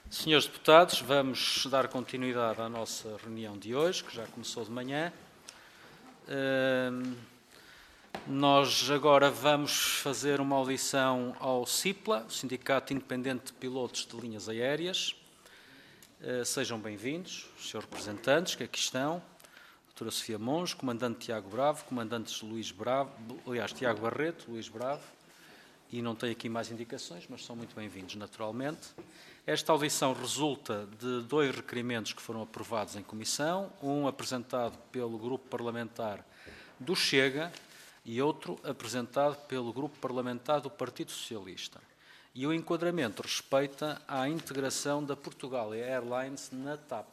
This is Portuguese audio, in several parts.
Senhores deputados, vamos dar continuidade à nossa reunião de hoje, que já começou de manhã. Nós agora vamos fazer uma audição ao CIPLA, o Sindicato Independente de Pilotos de Linhas Aéreas. Sejam bem-vindos, os senhores representantes que aqui estão, a doutora Sofia Monge, comandante Tiago Bravo, comandantes Tiago Barreto, Luís Bravo, e não tenho aqui mais indicações, mas são muito bem-vindos, naturalmente. Esta audição resulta de 2 requerimentos que foram aprovados em comissão, um apresentado pelo Grupo Parlamentar do Chega e outro apresentado pelo Grupo Parlamentar do Partido Socialista. E o enquadramento respeita à integração da Portugalia Airlines na TAP.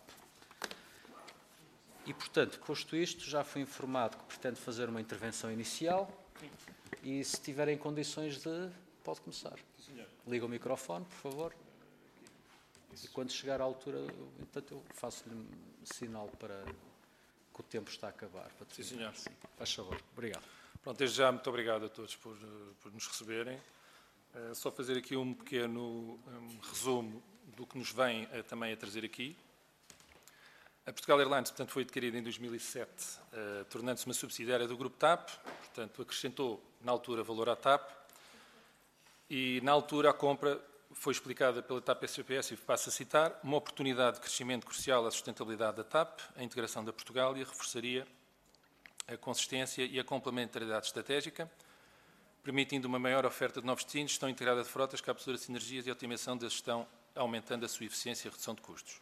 E, portanto, posto isto, já fui informado que pretende fazer uma intervenção inicial e, se tiverem condições pode começar. Liga o microfone, por favor. E quando chegar à altura, eu faço-lhe sinal para que o tempo está a acabar. Sim, senhor. Sim, faz favor. Obrigado. Pronto, desde já, muito obrigado a todos por nos receberem. Só fazer aqui um pequeno resumo do que nos vem também a trazer aqui. A Portugal Airlines, portanto, foi adquirida em 2007, tornando-se uma subsidiária do Grupo TAP, portanto, acrescentou, na altura, valor à TAP, e, na altura, a compra foi explicada pela TAP SGPS, e passo a citar, uma oportunidade de crescimento crucial à sustentabilidade da TAP, a integração da Portugalia reforçaria a consistência e a complementaridade estratégica, permitindo uma maior oferta de novos destinos, gestão integrada de frotas, captura de sinergias e otimização da gestão, aumentando a sua eficiência e redução de custos.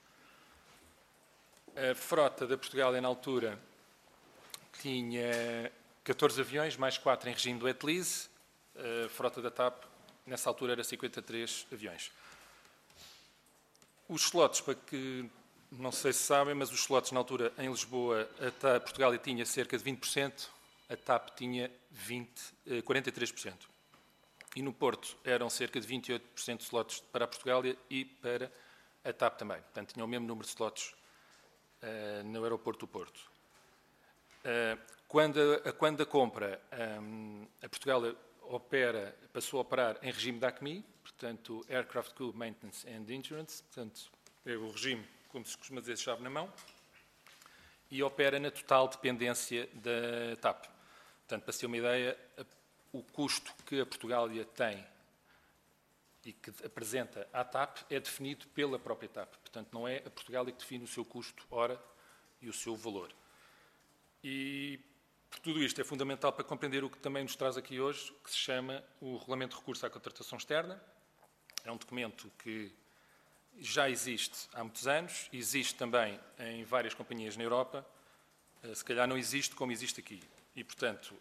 A frota da Portugalia, na altura, tinha 14 aviões, mais 4 em regime do wet lease. A frota da TAP, nessa altura, era 53 aviões. Os slots, para que, não sei se sabem, mas os slots, na altura, em Lisboa, a Portugalia tinha cerca de 20%, a TAP tinha 43%. E no Porto eram cerca de 28% de slots para a Portugalia e para a TAP também. Portanto, tinham o mesmo número de slots no aeroporto do Porto. Quando a compra, a Portugalia passou a operar em regime de ACMI, portanto, Aircraft Crew Maintenance and Insurance, portanto, é o regime, como se costuma dizer, chave na mão, e opera na total dependência da TAP. Portanto, para se ter uma ideia, o custo que a Portugalia tem e que apresenta à TAP é definido pela própria TAP. Portanto, não é a Portugalia que define o seu custo hora e o seu valor. E por tudo isto é fundamental para compreender o que também nos traz aqui hoje, que se chama o Regulamento de Recurso à Contratação Externa. É um documento que já existe há muitos anos, existe também em várias companhias na Europa, se calhar não existe como existe aqui. E, portanto,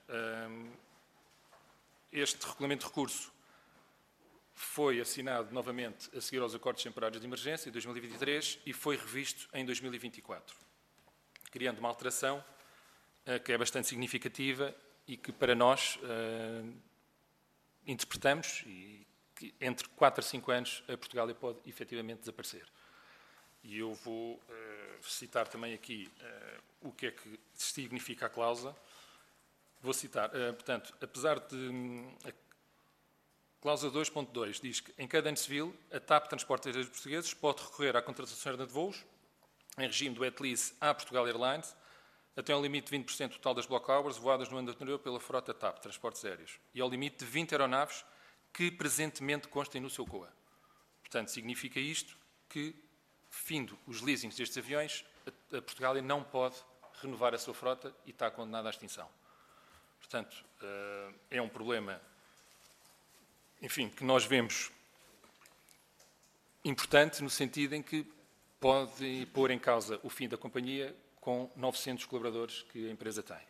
este Regulamento de Recurso foi assinado novamente a seguir aos acordos temporários de emergência em 2023 e foi revisto em 2024, criando uma alteração que é bastante significativa e que para nós interpretamos e que entre 4 a 5 anos a Portugalia pode efetivamente desaparecer. E eu vou citar também aqui o que é que significa a cláusula. Vou citar, portanto, apesar de... A cláusula 2.2 diz que em cada ano civil a TAP Transportes Aéreos Portugueses pode recorrer à contratação externa de voos em regime do wet lease à Portugal Airlines até um limite de 20% total das block hours voadas no ano anterior pela frota TAP Transportes Aéreos e ao limite de 20 aeronaves que presentemente constem no seu COA. Portanto, significa isto que, findo os leasings destes aviões, a Portugalia não pode renovar a sua frota e está condenada à extinção. Portanto, é um problema, enfim, que nós vemos importante no sentido em que pode pôr em causa o fim da companhia com 900 colaboradores que a empresa tem.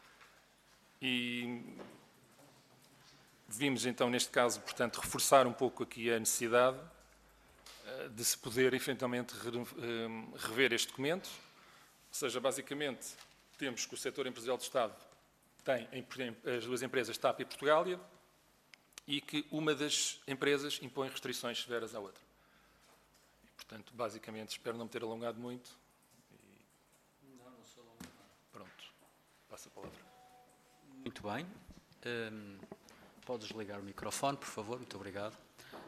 E vimos então, neste caso, portanto, reforçar um pouco aqui a necessidade de se poder, eventualmente, rever este documento. Ou seja, basicamente, temos que o setor empresarial do Estado tem as 2 empresas TAP e Portugalia e que uma das empresas impõe restrições severas à outra. E, portanto, basicamente, espero não me ter alongado muito. Não sou alongado. Pronto, passo a palavra. Muito bem. Pode desligar o microfone, por favor. Muito obrigado.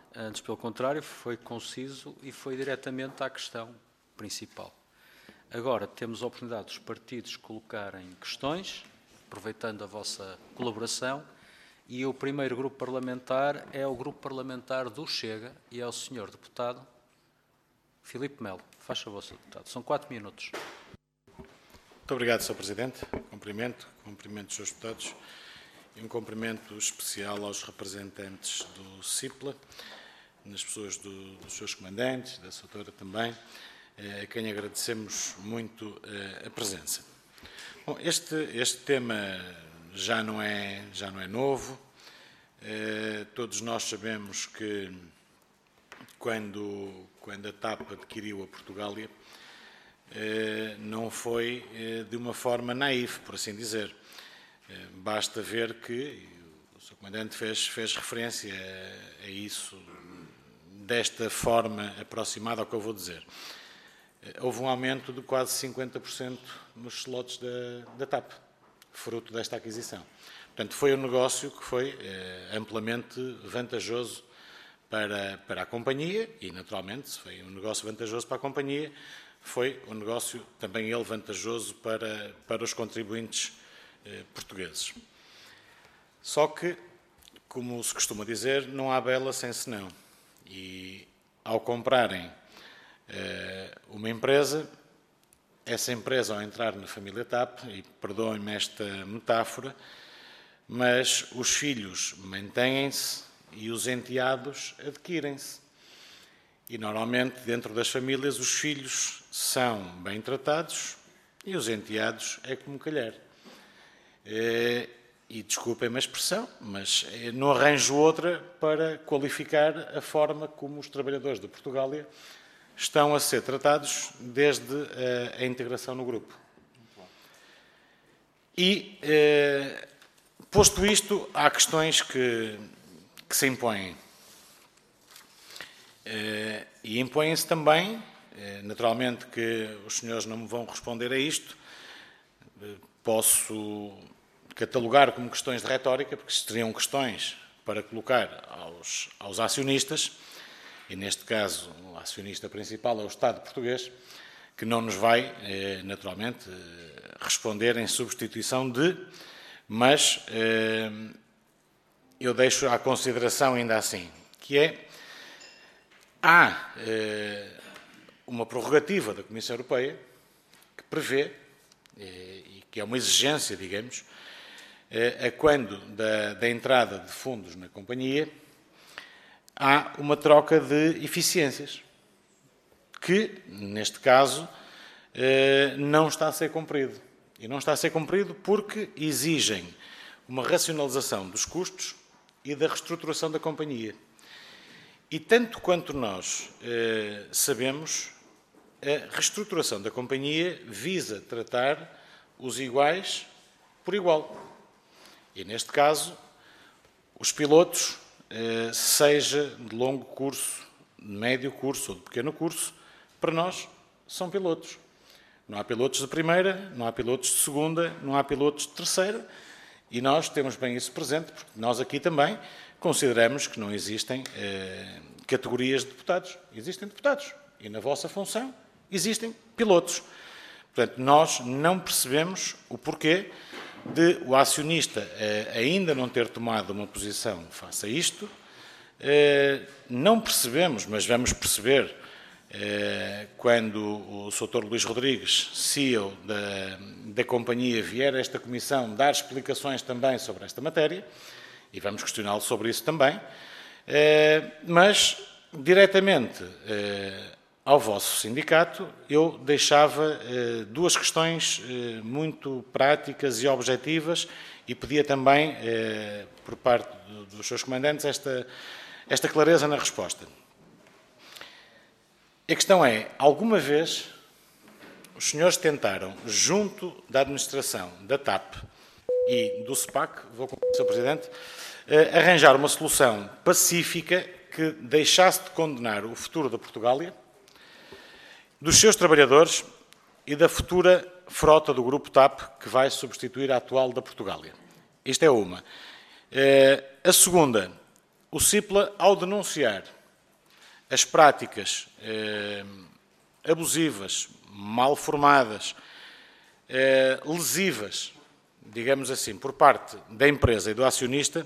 Antes, pelo contrário, foi conciso e foi diretamente à questão principal. Agora temos a oportunidade dos partidos colocarem questões, aproveitando a vossa colaboração, e o primeiro grupo parlamentar é o grupo parlamentar do Chega e é o senhor deputado Filipe Melo. Faz favor, Sr. Deputado. São 4 minutos. Muito obrigado, Sr. Presidente. Cumprimento os Srs. Deputados e um cumprimento especial aos representantes do CIPLA, nas pessoas dos seus comandantes, da sua doutora também, a quem agradecemos muito a presença. Bom, este tema já não é novo. Todos nós sabemos que quando a TAP adquiriu a Portugália, não foi de uma forma naif, por assim dizer. Basta ver que o Sr. Comandante fez referência a isso desta forma aproximada ao que eu vou dizer. Houve um aumento de quase 50% nos slots da TAP, fruto desta aquisição. Portanto, foi um negócio que foi amplamente vantajoso para a companhia e, naturalmente, se foi um negócio vantajoso para a companhia, foi um negócio também ele vantajoso para os contribuintes portugueses. Só que, como se costuma dizer, não há bela sem senão. E, ao comprarem uma empresa, essa empresa, ao entrar na família TAP, e perdoem-me esta metáfora, mas os filhos mantêm-se e os enteados adquirem-se. E, normalmente, dentro das famílias, os filhos são bem tratados e os enteados é como calhar. E desculpem-me a expressão, mas não arranjo outra para qualificar a forma como os trabalhadores de Portugália estão a ser tratados desde a integração no grupo. E, posto isto, há questões que se impõem. E impõem-se também, naturalmente que os senhores não me vão responder a isto, posso catalogar como questões de retórica, porque seriam questões para colocar aos acionistas, e neste caso o acionista principal é o Estado português, que não nos vai, naturalmente, responder em substituição de, mas eu deixo à consideração ainda assim, que é, há uma prerrogativa da Comissão Europeia que prevê, e que é uma exigência, digamos, a quando da entrada de fundos na companhia, há uma troca de eficiências, que, neste caso, não está a ser cumprido. E não está a ser cumprido porque exigem uma racionalização dos custos e da reestruturação da companhia. E tanto quanto nós sabemos, a reestruturação da companhia visa tratar os iguais por igual. E, neste caso, os pilotos, seja de longo curso, de médio curso ou de pequeno curso, para nós são pilotos. Não há pilotos de primeira, não há pilotos de segunda, não há pilotos de terceira, e nós temos bem isso presente, porque nós aqui também consideramos que não existem categorias de deputados. Existem deputados. E na vossa função existem pilotos. Portanto, nós não percebemos o porquê de o acionista ainda não ter tomado uma posição face a isto. Não percebemos, mas vamos perceber quando o Sr. Luís Rodrigues, CEO da companhia, vier a esta comissão dar explicações também sobre esta matéria, e vamos questioná-lo sobre isso também, mas, diretamente ao vosso sindicato, eu deixava duas questões muito práticas e objetivas e pedia também, por parte dos seus comandantes, esta clareza na resposta. A questão é, alguma vez os senhores tentaram, junto da administração da TAP e do SPAC, vou concluir, Sr. Presidente, arranjar uma solução pacífica que deixasse de condenar o futuro da Portugália, dos seus trabalhadores e da futura frota do Grupo TAP, que vai substituir a atual da Portugália? Isto é uma. A segunda, o CIPLA, ao denunciar as práticas abusivas, mal formadas, lesivas, digamos assim, por parte da empresa e do acionista,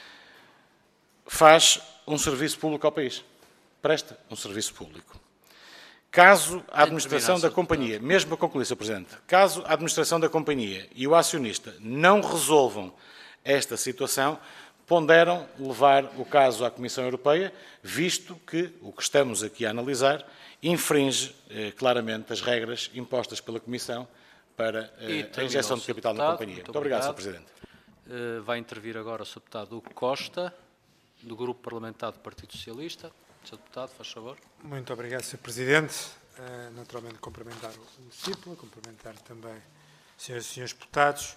faz um serviço público ao país. Presta um serviço público. Caso a administração da companhia, mesmo para concluir, Sr. Presidente, caso a administração da companhia e o acionista não resolvam esta situação, ponderam levar o caso à Comissão Europeia, visto que o que estamos aqui a analisar infringe claramente as regras impostas pela Comissão para a injeção de capital na companhia. Muito obrigado, Sr. Presidente. Vai intervir agora o Sr. Deputado Hugo Costa, do Grupo Parlamentar do Partido Socialista. Sr. Deputado, faz favor. Muito obrigado, Sr. Presidente. Naturalmente, cumprimentar o CIPLA, cumprimentar também senhoras e senhores deputados.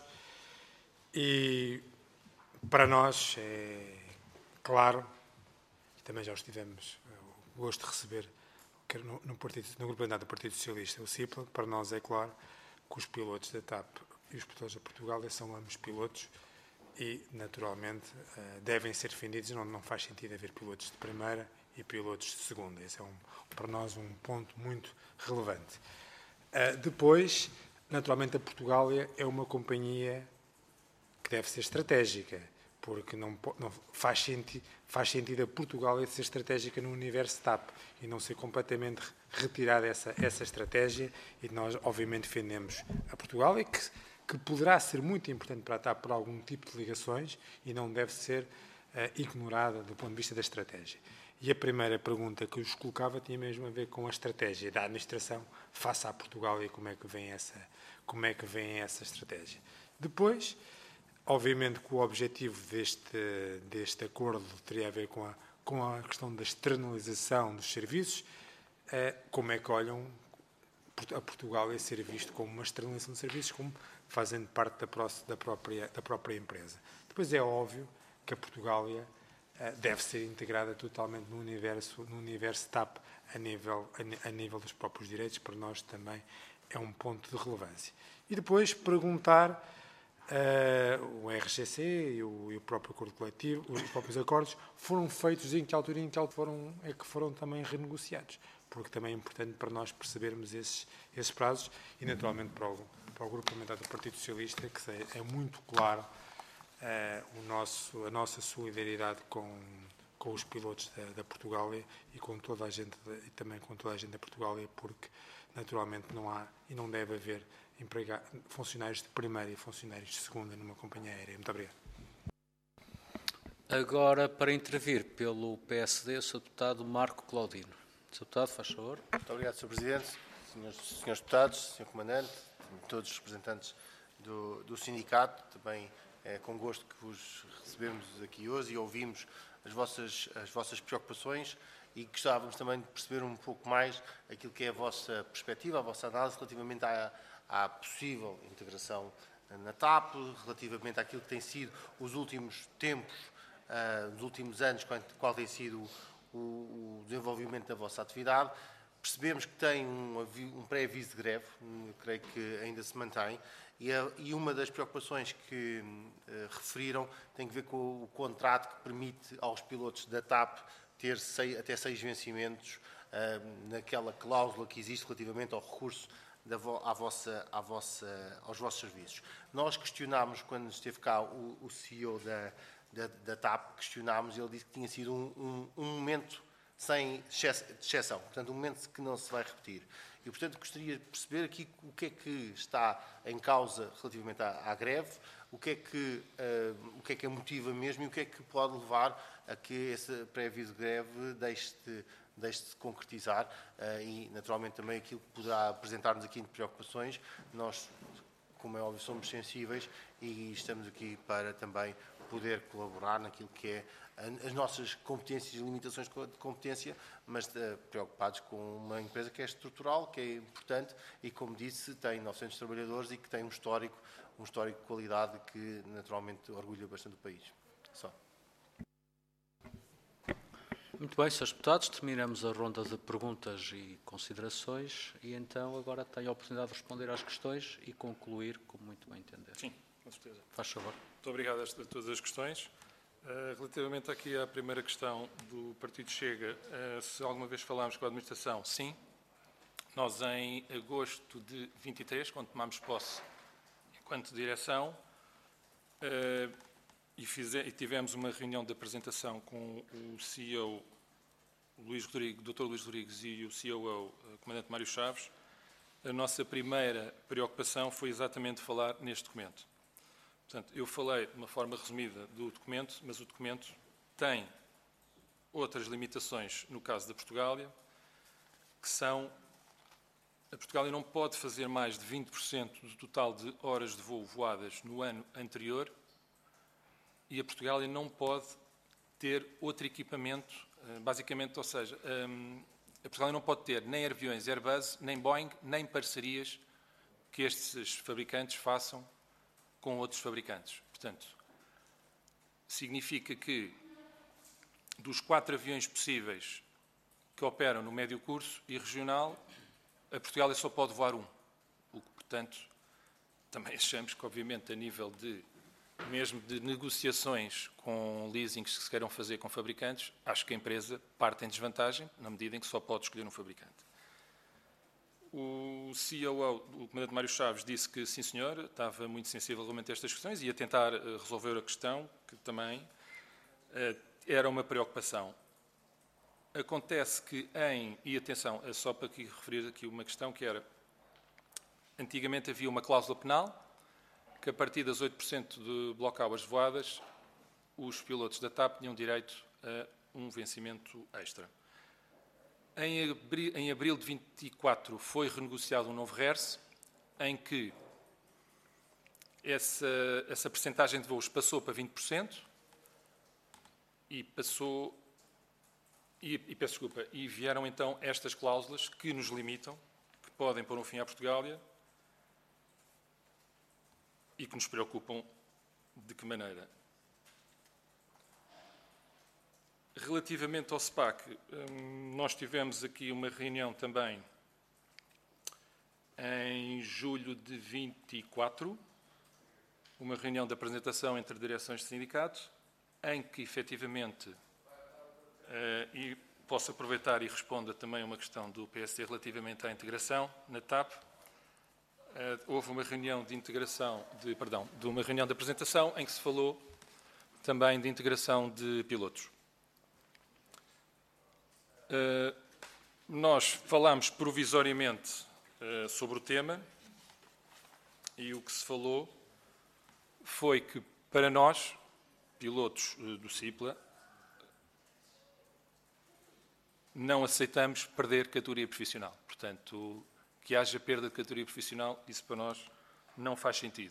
E para nós é claro, e também já os tivemos o gosto de receber no Grupo Parlamentar do Partido Socialista, o CIPLA, para nós é claro que os pilotos da TAP e os pilotos da Portugal são ambos pilotos e, naturalmente, devem ser defendidos. Não faz sentido haver pilotos de primeira e pilotos de segunda. Esse é, para nós, um ponto muito relevante. Depois, naturalmente, a Portugália é uma companhia que deve ser estratégica, porque não faz sentido a Portugália ser estratégica no universo TAP e não ser completamente retirada essa estratégia. E nós, obviamente, defendemos a Portugália, que poderá ser muito importante para a TAP por algum tipo de ligações e não deve ser ignorada do ponto de vista da estratégia. E a primeira pergunta que eu vos colocava tinha mesmo a ver com a estratégia da administração face à Portugal e como é que vem essa estratégia. Depois, obviamente que o objetivo deste acordo teria a ver com a questão da externalização dos serviços. Como é que olham a Portugal a ser visto como uma externalização de serviços, como fazendo parte da própria empresa. Depois é óbvio que a Portugália deve ser integrada totalmente no universo TAP a nível dos próprios direitos. Para nós também é um ponto de relevância. E depois perguntar o RGC e o próprio acordo coletivo, os próprios acordos, foram feitos em que altura e em que foram também renegociados, porque também é importante para nós percebermos esses prazos e, naturalmente, para o Grupo Parlamentar do Partido Socialista, que é muito claro a nossa solidariedade com os pilotos da Portugália e com toda a gente e também com toda a gente da Portugália, porque naturalmente não há e não deve haver funcionários de primeira e funcionários de segunda numa companhia aérea. Muito obrigado. Agora, para intervir pelo PSD, o Sr. Deputado Marco Claudino. Sr. Deputado, faz favor. Muito obrigado, Sr. Presidente, senhores deputados, Sr. Comandante, todos os representantes do sindicato. Também é com gosto que vos recebemos aqui hoje e ouvimos as vossas preocupações e gostávamos também de perceber um pouco mais aquilo que é a vossa perspectiva, a vossa análise relativamente à possível integração na TAP, relativamente àquilo que tem sido os últimos tempos, nos últimos anos, qual tem sido o desenvolvimento da vossa atividade. Percebemos que tem um pré-aviso de greve, creio que ainda se mantém, e uma das preocupações que referiram tem a ver com o contrato que permite aos pilotos da TAP ter até 6 vencimentos naquela cláusula que existe relativamente ao recurso aos vossos serviços. Nós questionámos, quando esteve cá o CEO da TAP, questionámos e ele disse que tinha sido um momento sem exceção, portanto, um momento que não se vai repetir. E, portanto, gostaria de perceber aqui o que é que está em causa relativamente à greve, o que é que a motiva mesmo e o que é que pode levar a que esse pré-aviso de greve deixe-se concretizar e, naturalmente, também aquilo que poderá apresentar-nos aqui de preocupações. Nós, como é óbvio, somos sensíveis e estamos aqui para também poder colaborar naquilo que é as nossas competências e limitações de competência, mas preocupados com uma empresa que é estrutural, que é importante e, como disse, tem 900 trabalhadores e que tem um histórico de qualidade que, naturalmente, orgulha bastante o país. Só. Muito bem, Srs. Deputados, terminamos a ronda de perguntas e considerações e então agora tenho a oportunidade de responder às questões e concluir como muito bem entender. Sim, com certeza. Faz favor. Muito obrigado a todas as questões. Relativamente aqui à primeira questão do Partido Chega, se alguma vez falámos com a administração, sim. Nós, em agosto de 23, quando tomámos posse enquanto direção, e tivemos uma reunião de apresentação com o CEO Dr. Luís Rodrigues e o COO, o Comandante Mário Chaves, a nossa primeira preocupação foi exatamente falar neste documento. Portanto, eu falei de uma forma resumida do documento, mas o documento tem outras limitações no caso da Portugália, que são: a Portugália não pode fazer mais de 20% do total de horas de voo voadas no ano anterior, e a Portugália não pode ter outro equipamento, basicamente, ou seja, a Portugália não pode ter nem aviões Airbus, nem Boeing, nem parcerias que estes fabricantes façam com outros fabricantes. Portanto, significa que dos 4 aviões possíveis que operam no médio curso e regional, a Portugália só pode voar um. O que, portanto, também achamos que, obviamente, a nível mesmo de negociações com leasings que se queiram fazer com fabricantes, acho que a empresa parte em desvantagem, na medida em que só pode escolher um fabricante. O COO, o Comandante Mário Chaves, disse que, sim senhor, estava muito sensível realmente a estas questões e ia tentar resolver a questão, que também era uma preocupação. Acontece que e atenção, só para aqui referir aqui uma questão que era, antigamente havia uma cláusula penal, que a partir das 8% de block hours voadas, os pilotos da TAP tinham direito a um vencimento extra. Em abril de 24 foi renegociado um novo RERS, em que essa percentagem de voos passou para 20% e vieram então estas cláusulas que nos limitam, que podem pôr um fim à Portugália e que nos preocupam de que maneira. Relativamente ao SPAC, nós tivemos aqui uma reunião também em julho de 24, uma reunião de apresentação entre direções de sindicatos, em que efetivamente, e posso aproveitar e responder também a uma questão do PSD relativamente à integração na TAP, houve uma reunião de uma reunião de apresentação em que se falou também de integração de pilotos. Nós falámos provisoriamente sobre o tema e o que se falou foi que, para nós, pilotos do CIPLA, não aceitamos perder categoria profissional. Portanto, que haja perda de categoria profissional, isso para nós não faz sentido.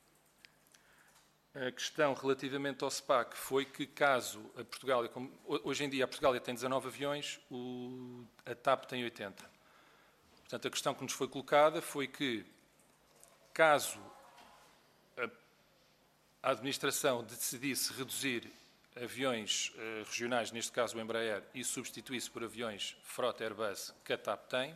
A questão relativamente ao SPAC foi que, caso a Portugália, hoje em dia a Portugália tem 19 aviões, a TAP tem 80. Portanto, a questão que nos foi colocada foi que, caso a administração decidisse reduzir aviões regionais, neste caso o Embraer, e substituísse por aviões frota Airbus que a TAP tem,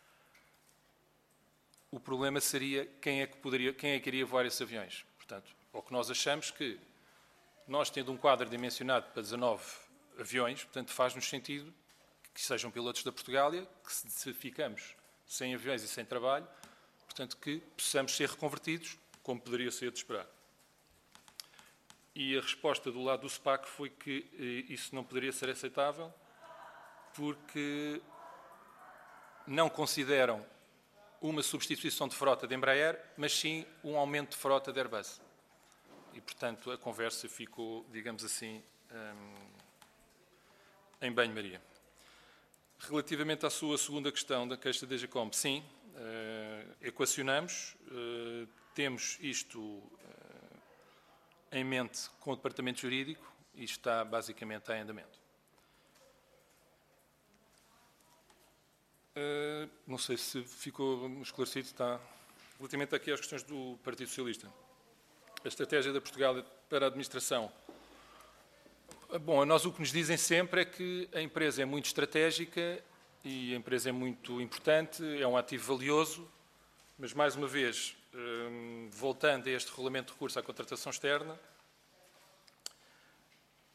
o problema seria quem é que iria voar esses aviões. Portanto, o que nós achamos que, nós tendo um quadro dimensionado para 19 aviões, portanto, faz-nos sentido que sejam pilotos da Portugália, que se ficamos sem aviões e sem trabalho, portanto, que possamos ser reconvertidos, como poderia ser de esperar. E a resposta do lado do SPAC foi que isso não poderia ser aceitável, porque não consideram uma substituição de frota de Embraer, mas sim um aumento de frota de Airbus. E, portanto, a conversa ficou, digamos assim, em banho-maria. Relativamente à sua segunda questão da queixa da DGCOM, sim, equacionamos, temos isto em mente com o Departamento Jurídico e está basicamente em andamento. Não sei se ficou esclarecido, está. Relativamente aqui às questões do Partido Socialista. A estratégia da Portugal para a administração. Bom, a nós o que nos dizem sempre é que a empresa é muito estratégica e a empresa é muito importante, é um ativo valioso, mas, mais uma vez, voltando a este regulamento de recurso à contratação externa,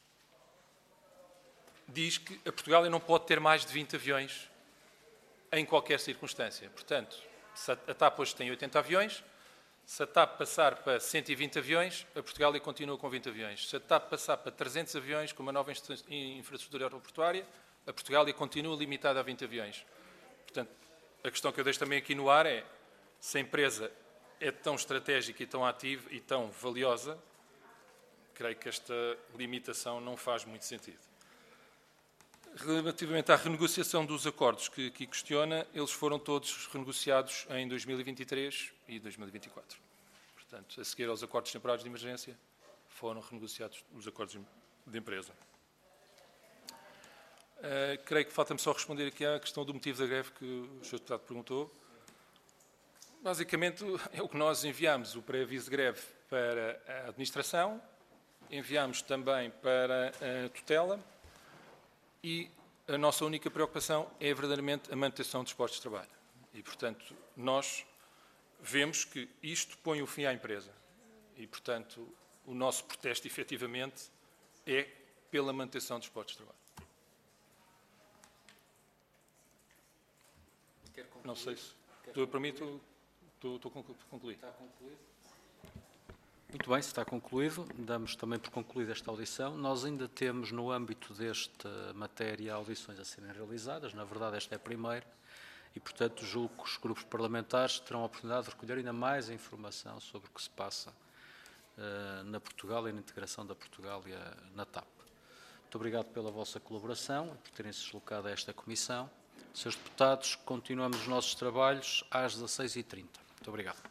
diz que a Portugália não pode ter mais de 20 aviões em qualquer circunstância. Portanto, se a TAP hoje tem 80 aviões, se a TAP passar para 120 aviões, a Portugália continua com 20 aviões. Se a TAP passar para 300 aviões com uma nova infraestrutura aeroportuária, a Portugália continua limitada a 20 aviões. Portanto, a questão que eu deixo também aqui no ar é, se a empresa é tão estratégica e tão ativa e tão valiosa, creio que esta limitação não faz muito sentido. Relativamente à renegociação dos acordos que aqui questiona, eles foram todos renegociados em 2023 e 2024. Portanto, a seguir aos acordos temporários de emergência, foram renegociados os acordos de empresa. Creio que falta-me só responder aqui à questão do motivo da greve que o Sr. Deputado perguntou. Basicamente, é o que nós enviamos, o pré-aviso de greve para a administração, enviamos também para a tutela e a nossa única preocupação é verdadeiramente a manutenção dos postos de trabalho. E, portanto, nós vemos que isto põe o fim à empresa. E, portanto, o nosso protesto, efetivamente, é pela manutenção dos postos de trabalho. Não sei se... Para mim, estou concluído. Está concluído? Muito bem, se está concluído, damos também por concluída esta audição. Nós ainda temos, no âmbito desta matéria, audições a serem realizadas. Na verdade, esta é a primeira. E, portanto, julgo que os grupos parlamentares terão a oportunidade de recolher ainda mais informação sobre o que se passa na Portugália e na integração da Portugália na TAP. Muito obrigado pela vossa colaboração e por terem se deslocado a esta comissão. Senhores deputados, continuamos os nossos trabalhos às 16h30. Muito obrigado.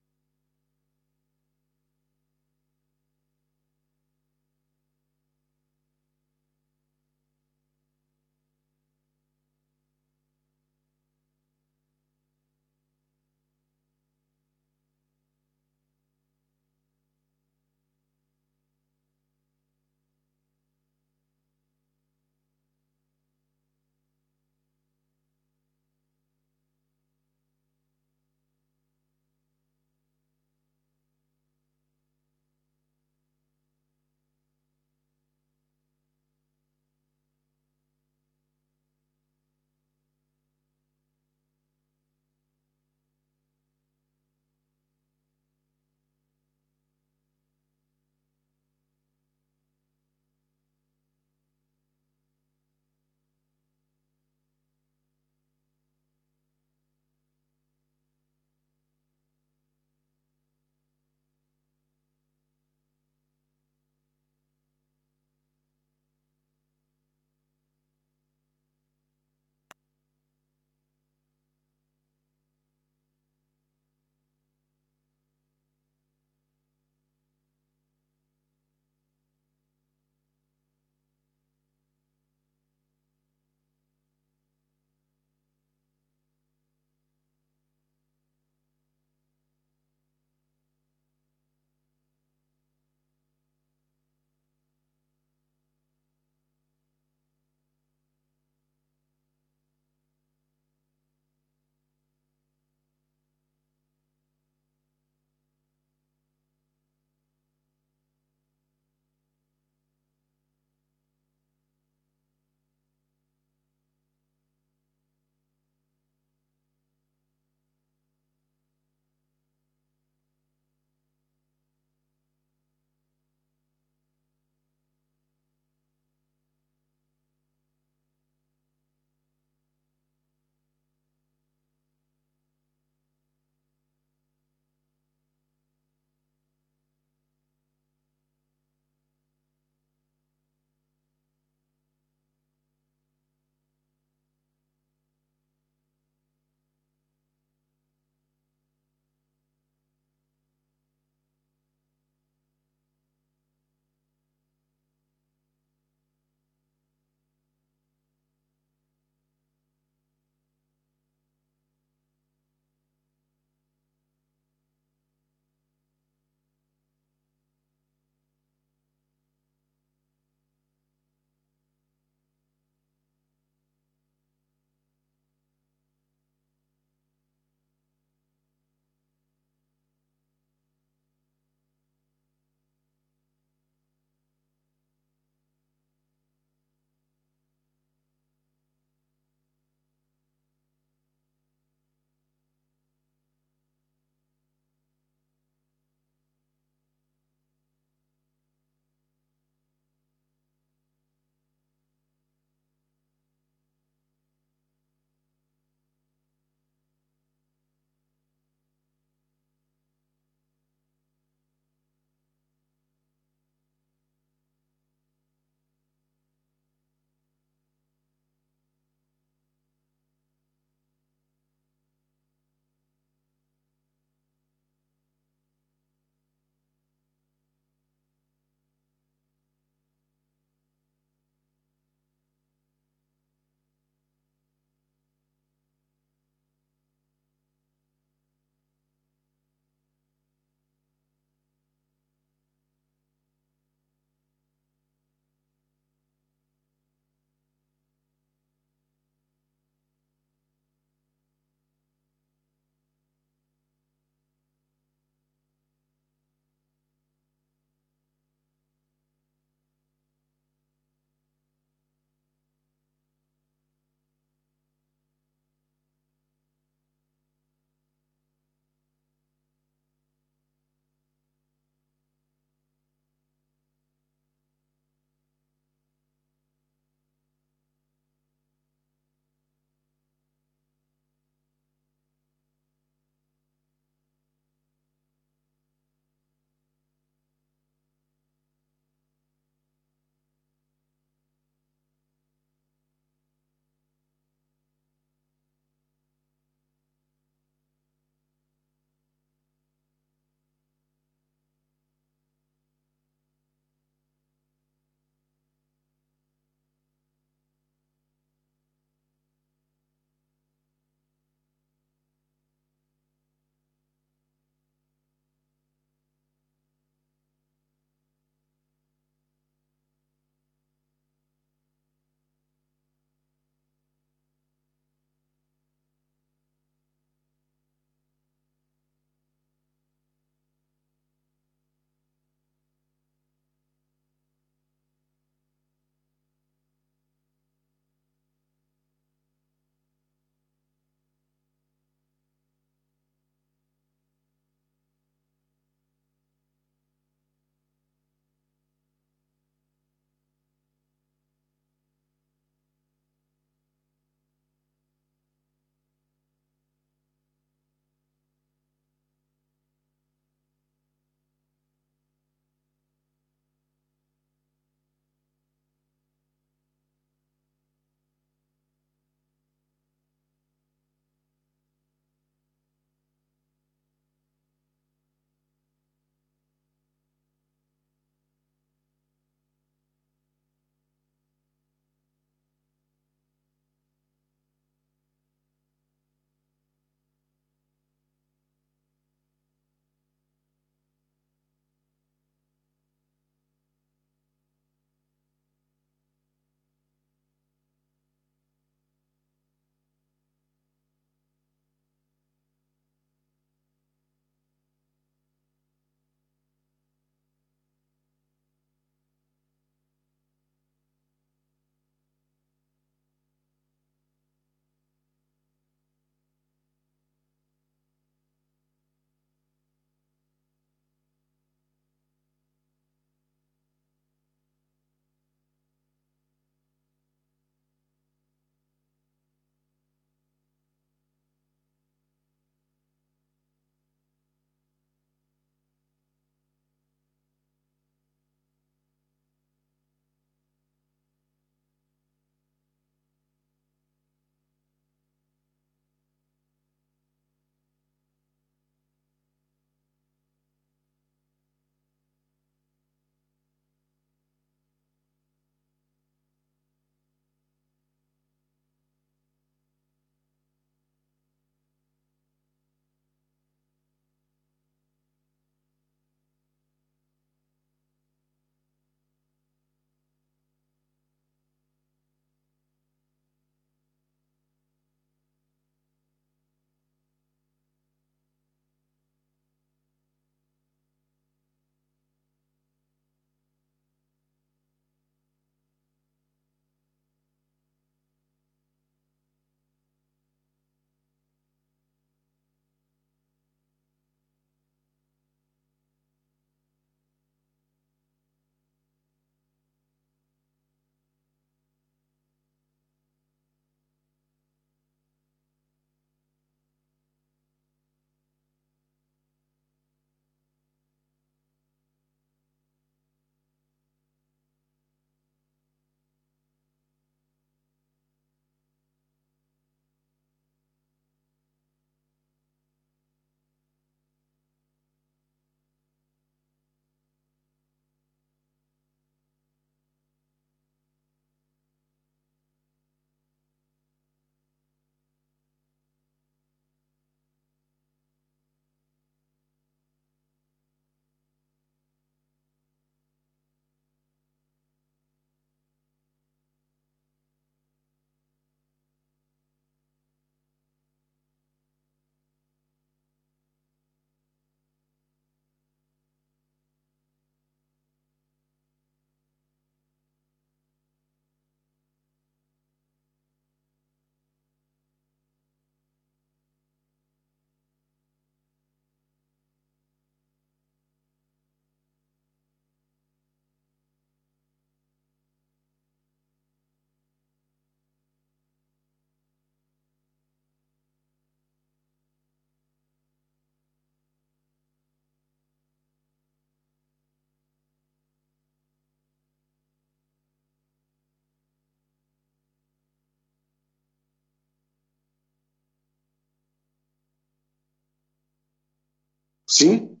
Sim?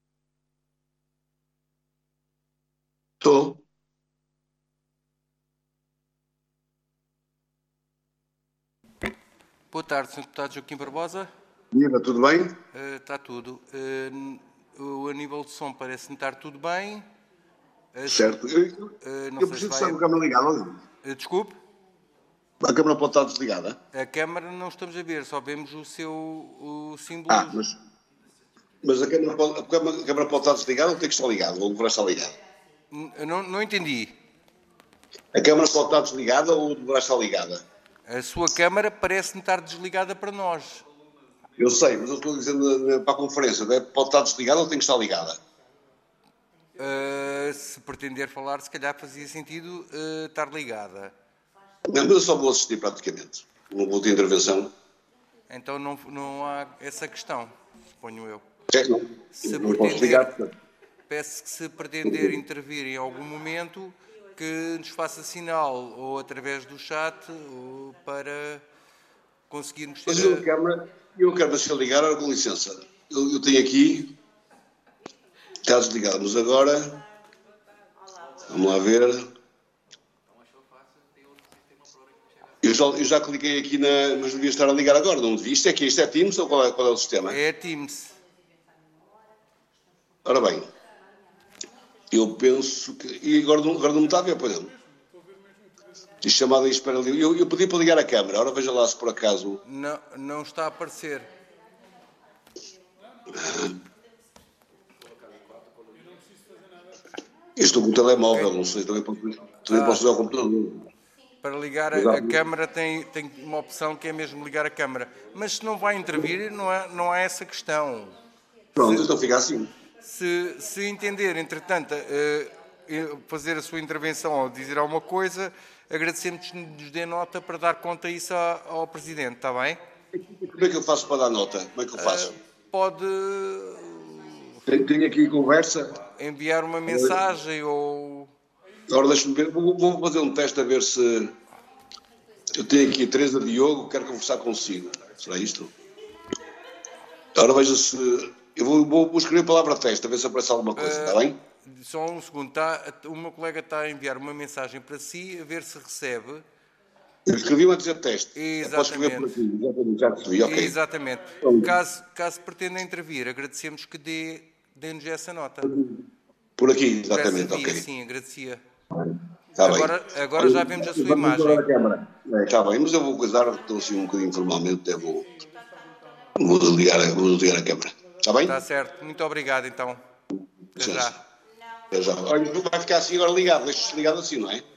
Estou. Boa tarde, Sr. Deputado Joaquim Barbosa. Viva, tudo bem? Está tudo. A nível de som parece-me estar tudo bem. Certo. Não Eu sei se preciso vai... estar com a câmera ligada ou não? Desculpe, A câmera pode estar desligada? a câmara não estamos a ver, só vemos o símbolo. Mas a câmera pode estar desligada ou tem que estar ligada? Ou deverá estar ligada? Não entendi. A câmara pode estar desligada ou deverá estar ligada? A sua câmara parece-me estar desligada para nós. Eu sei, mas eu estou dizendo para a conferência, pode estar desligada ou tem que estar ligada? Se pretender falar, se calhar fazia sentido estar ligada. Não, mas eu só vou assistir praticamente. Não vou ter intervenção. Então não há essa questão, suponho eu. Não, Se não posso ligar. peço que se pretender intervir em algum momento, que nos faça sinal, ou através do chat, ou para conseguirmos ter... Mas eu quero ser ligar, ora, com licença. Eu tenho aqui, está desligado, mas agora, vamos lá ver. Eu já cliquei aqui mas devia estar a ligar agora, não devia? Isto é Teams ou qual é o sistema? É Teams. Ora bem, eu penso que... E agora não me está a ver, pois não? Diz chamada e espera ali. Eu pedi para ligar a câmara, ora veja lá se por acaso... Não está a aparecer. Eu estou com o telemóvel, não sei, também posso usar o computador. Para ligar a câmara tem uma opção que é mesmo ligar a câmara. Mas se não vai intervir, não há essa questão. Pronto, então fica assim. Se entender, entretanto, fazer a sua intervenção ou dizer alguma coisa, agradecemos que nos dê nota para dar conta isso ao Presidente, está bem? Como é que eu faço para dar nota? Como é que eu faço? Pode Tenho aqui conversa. enviar uma mensagem ou... Agora deixa-me ver. Vou fazer um teste a ver se... Eu tenho aqui a Teresa Diogo, quero conversar consigo. Será isto? Agora veja se... Eu vou escrever a palavra teste, a ver se aparece alguma coisa, está bem? Só um segundo. O meu colega está a enviar uma mensagem para si, a ver se recebe. Eu escrevi uma a dizer teste. Exatamente. Posso escrever por aqui, já recebi, ok. Exatamente. Caso pretenda intervir, agradecemos que dê-nos essa nota. Por aqui, exatamente, Via, ok. Sim, agradecia. Está Agora já vemos a sua imagem. Está bem, mas eu vou coisar, estou assim um bocadinho informalmente, vou desligar a câmara. Está bem? Está certo. Muito obrigado, então. Até já. Até já. Olha, vai ficar assim agora ligado, deixa-se ligado assim, não é?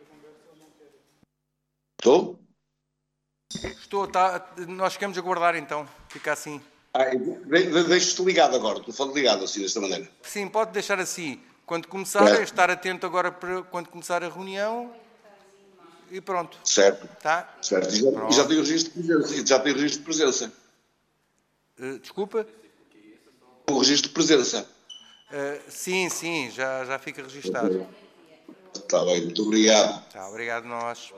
Estou? Estou, nós ficamos a guardar, então. Fica assim. Deixa-te ligado agora, o telefone ligado assim, desta maneira. Sim, pode deixar assim. Quando começar, estar atento agora para quando começar a reunião e pronto. Certo. Tá? Certo. E já tem o registro de presença. Desculpa? O registro de presença. Sim, já fica registado. Está bem, muito obrigado. Tá, obrigado nós.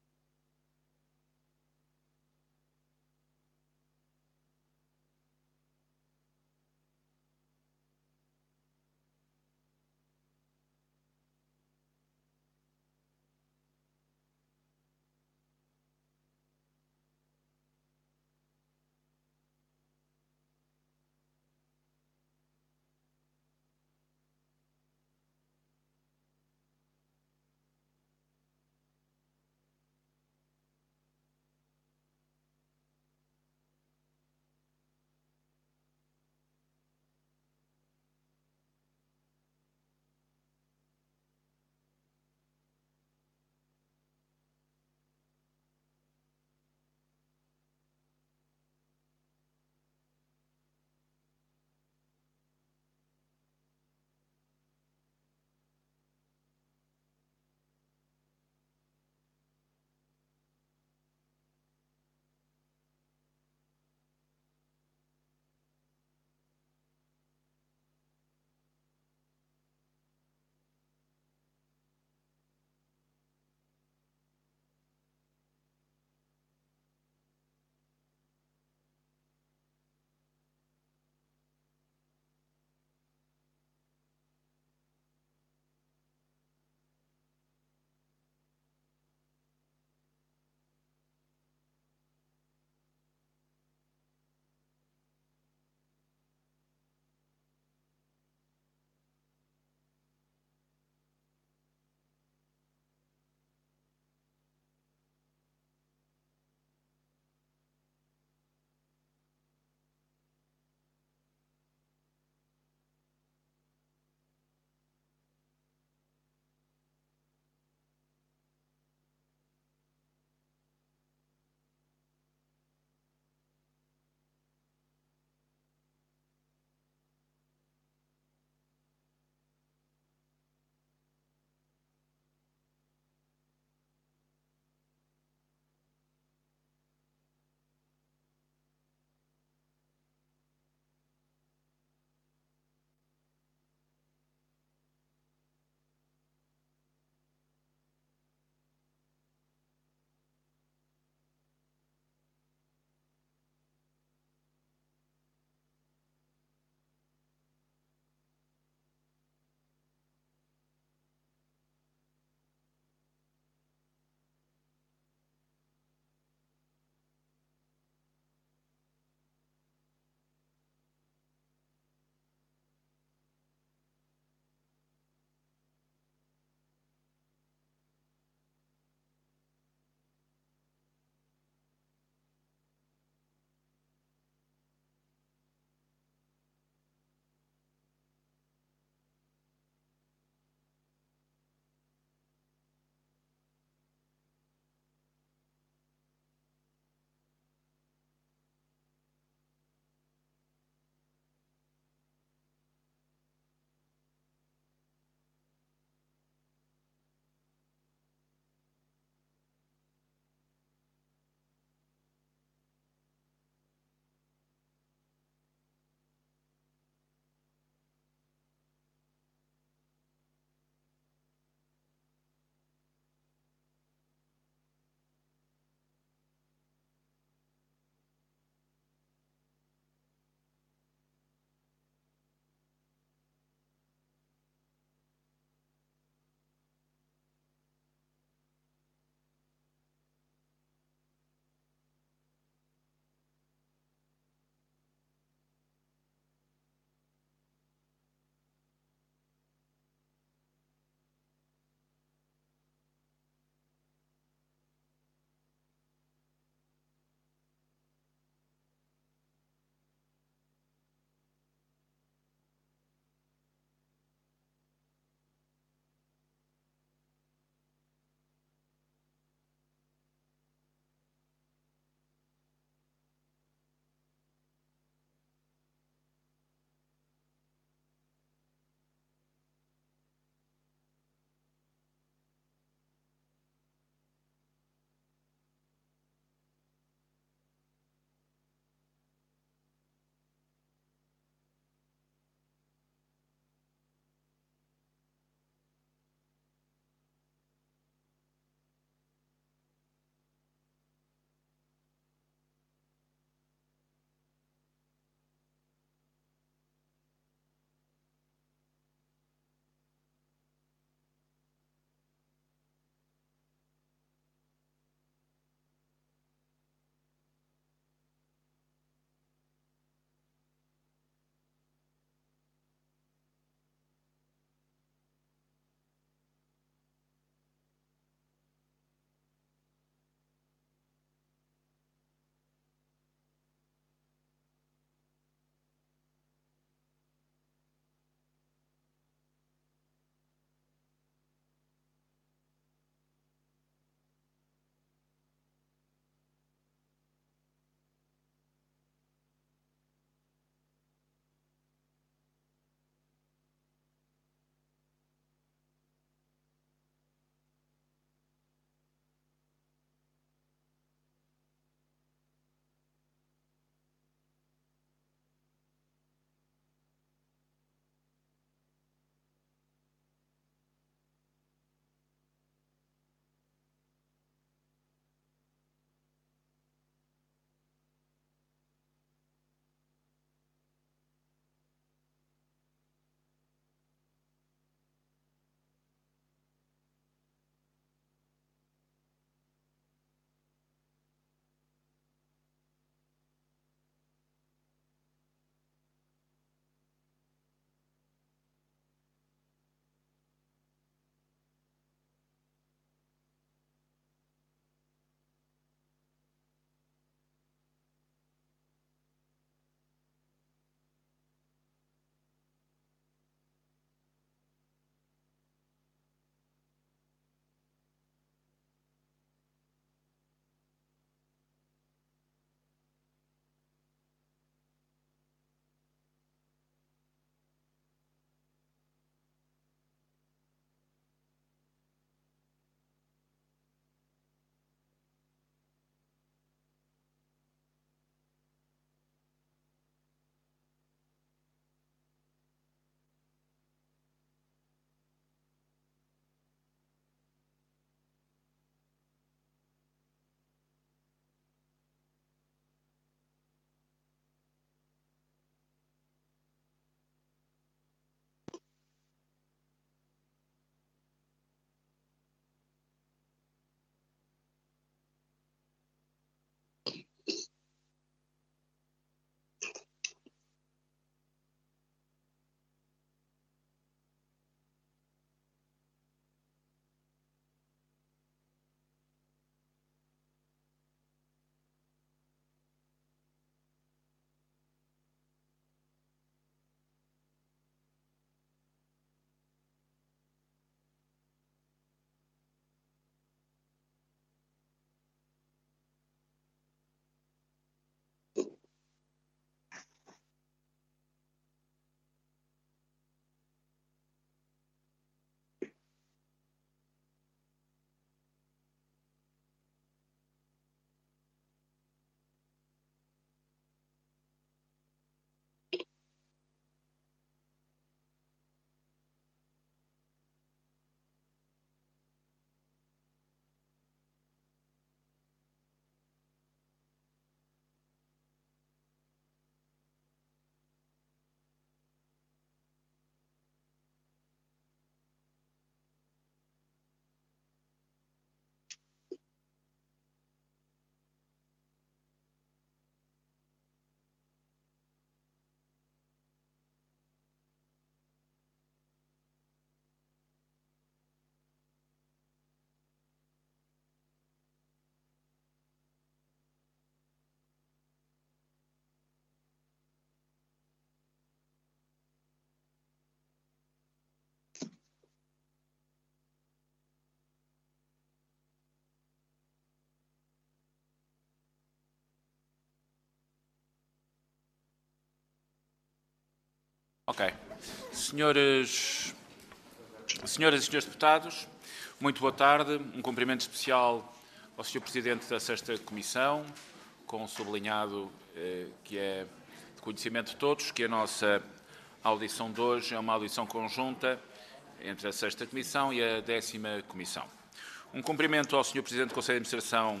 Ok. Senhoras e senhores deputados, muito boa tarde. Um cumprimento especial ao Sr. Presidente da 6ª Comissão, com sublinhado que é de conhecimento de todos que a nossa audição de hoje é uma audição conjunta entre a 6ª Comissão e a 10ª Comissão. Um cumprimento ao Sr. Presidente do Conselho de Administração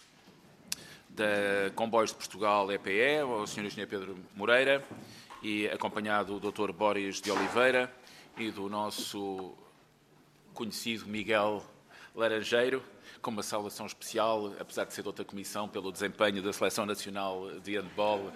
da Comboios de Portugal, EPE, ao Sr. Engenheiro Pedro Moreira, e acompanhado do Dr. Boris de Oliveira e do nosso conhecido Miguel Laranjeiro, com uma saudação especial, apesar de ser de outra comissão, pelo desempenho da Seleção Nacional de Handball.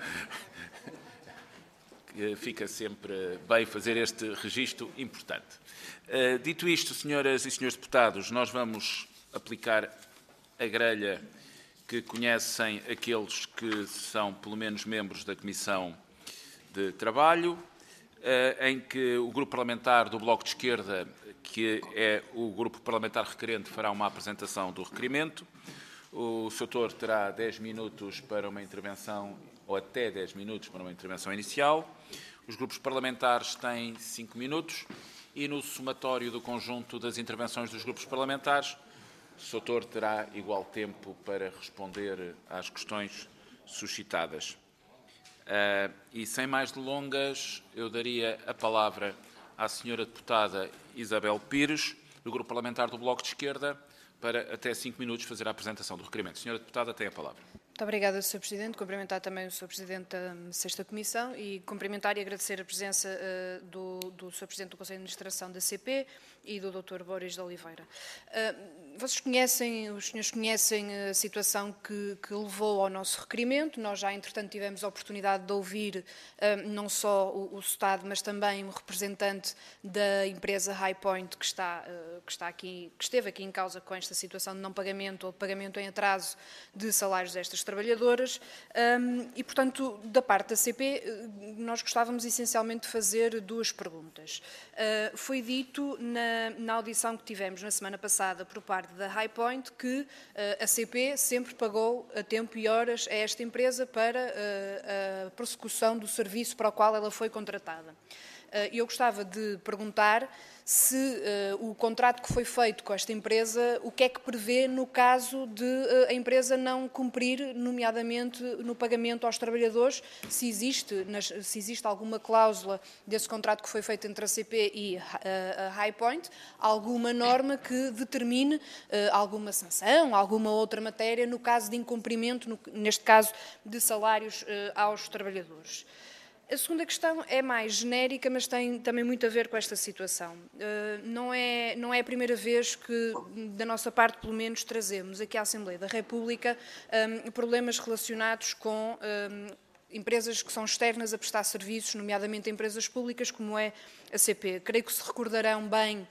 Fica sempre bem fazer este registro importante. Dito isto, senhoras e senhores deputados, nós vamos aplicar a grelha que conhecem aqueles que são, pelo menos, membros da Comissão de Trabalho, em que o Grupo Parlamentar do Bloco de Esquerda, que é o Grupo Parlamentar requerente, fará uma apresentação do requerimento. O Sr. Autor terá 10 minutos para uma intervenção, ou até 10 minutos para uma intervenção inicial. Os grupos parlamentares têm 5 minutos e, no somatório do conjunto das intervenções dos grupos parlamentares, o Sr. Autor terá igual tempo para responder às questões suscitadas. E, sem mais delongas, eu daria a palavra à senhora deputada Isabel Pires, do Grupo Parlamentar do Bloco de Esquerda, para até 5 minutos fazer a apresentação do requerimento. Senhora deputada, tem a palavra. Muito obrigada, Sr. Presidente. Cumprimentar também o Sr. Presidente da 6ª Comissão e cumprimentar e agradecer a presença do Sr. Presidente do Conselho de Administração da CP e do Dr. Boris de Oliveira. Os senhores conhecem a situação que levou ao nosso requerimento. Nós já, entretanto, tivemos a oportunidade de ouvir não só o Estado, mas também um representante da empresa Highpoint que esteve aqui em causa com esta situação de não pagamento ou de pagamento em atraso de salários destas trabalhadoras e, portanto, da parte da CP, nós gostávamos essencialmente de fazer 2 perguntas. Foi dito na audição que tivemos na semana passada por parte da Highpoint que a CP sempre pagou a tempo e horas a esta empresa para a prossecução do serviço para o qual ela foi contratada. Eu gostava de perguntar se o contrato que foi feito com esta empresa, o que é que prevê no caso de a empresa não cumprir, nomeadamente no pagamento aos trabalhadores, se existe alguma cláusula desse contrato que foi feito entre a CP e a Highpoint, alguma norma que determine alguma sanção, alguma outra matéria no caso de incumprimento, neste caso de salários aos trabalhadores. A segunda questão é mais genérica, mas tem também muito a ver com esta situação. Não é a primeira vez que, da nossa parte, pelo menos, trazemos aqui à Assembleia da República problemas relacionados com empresas que são externas a prestar serviços, nomeadamente empresas públicas, como é a CP. Creio que se recordarão bem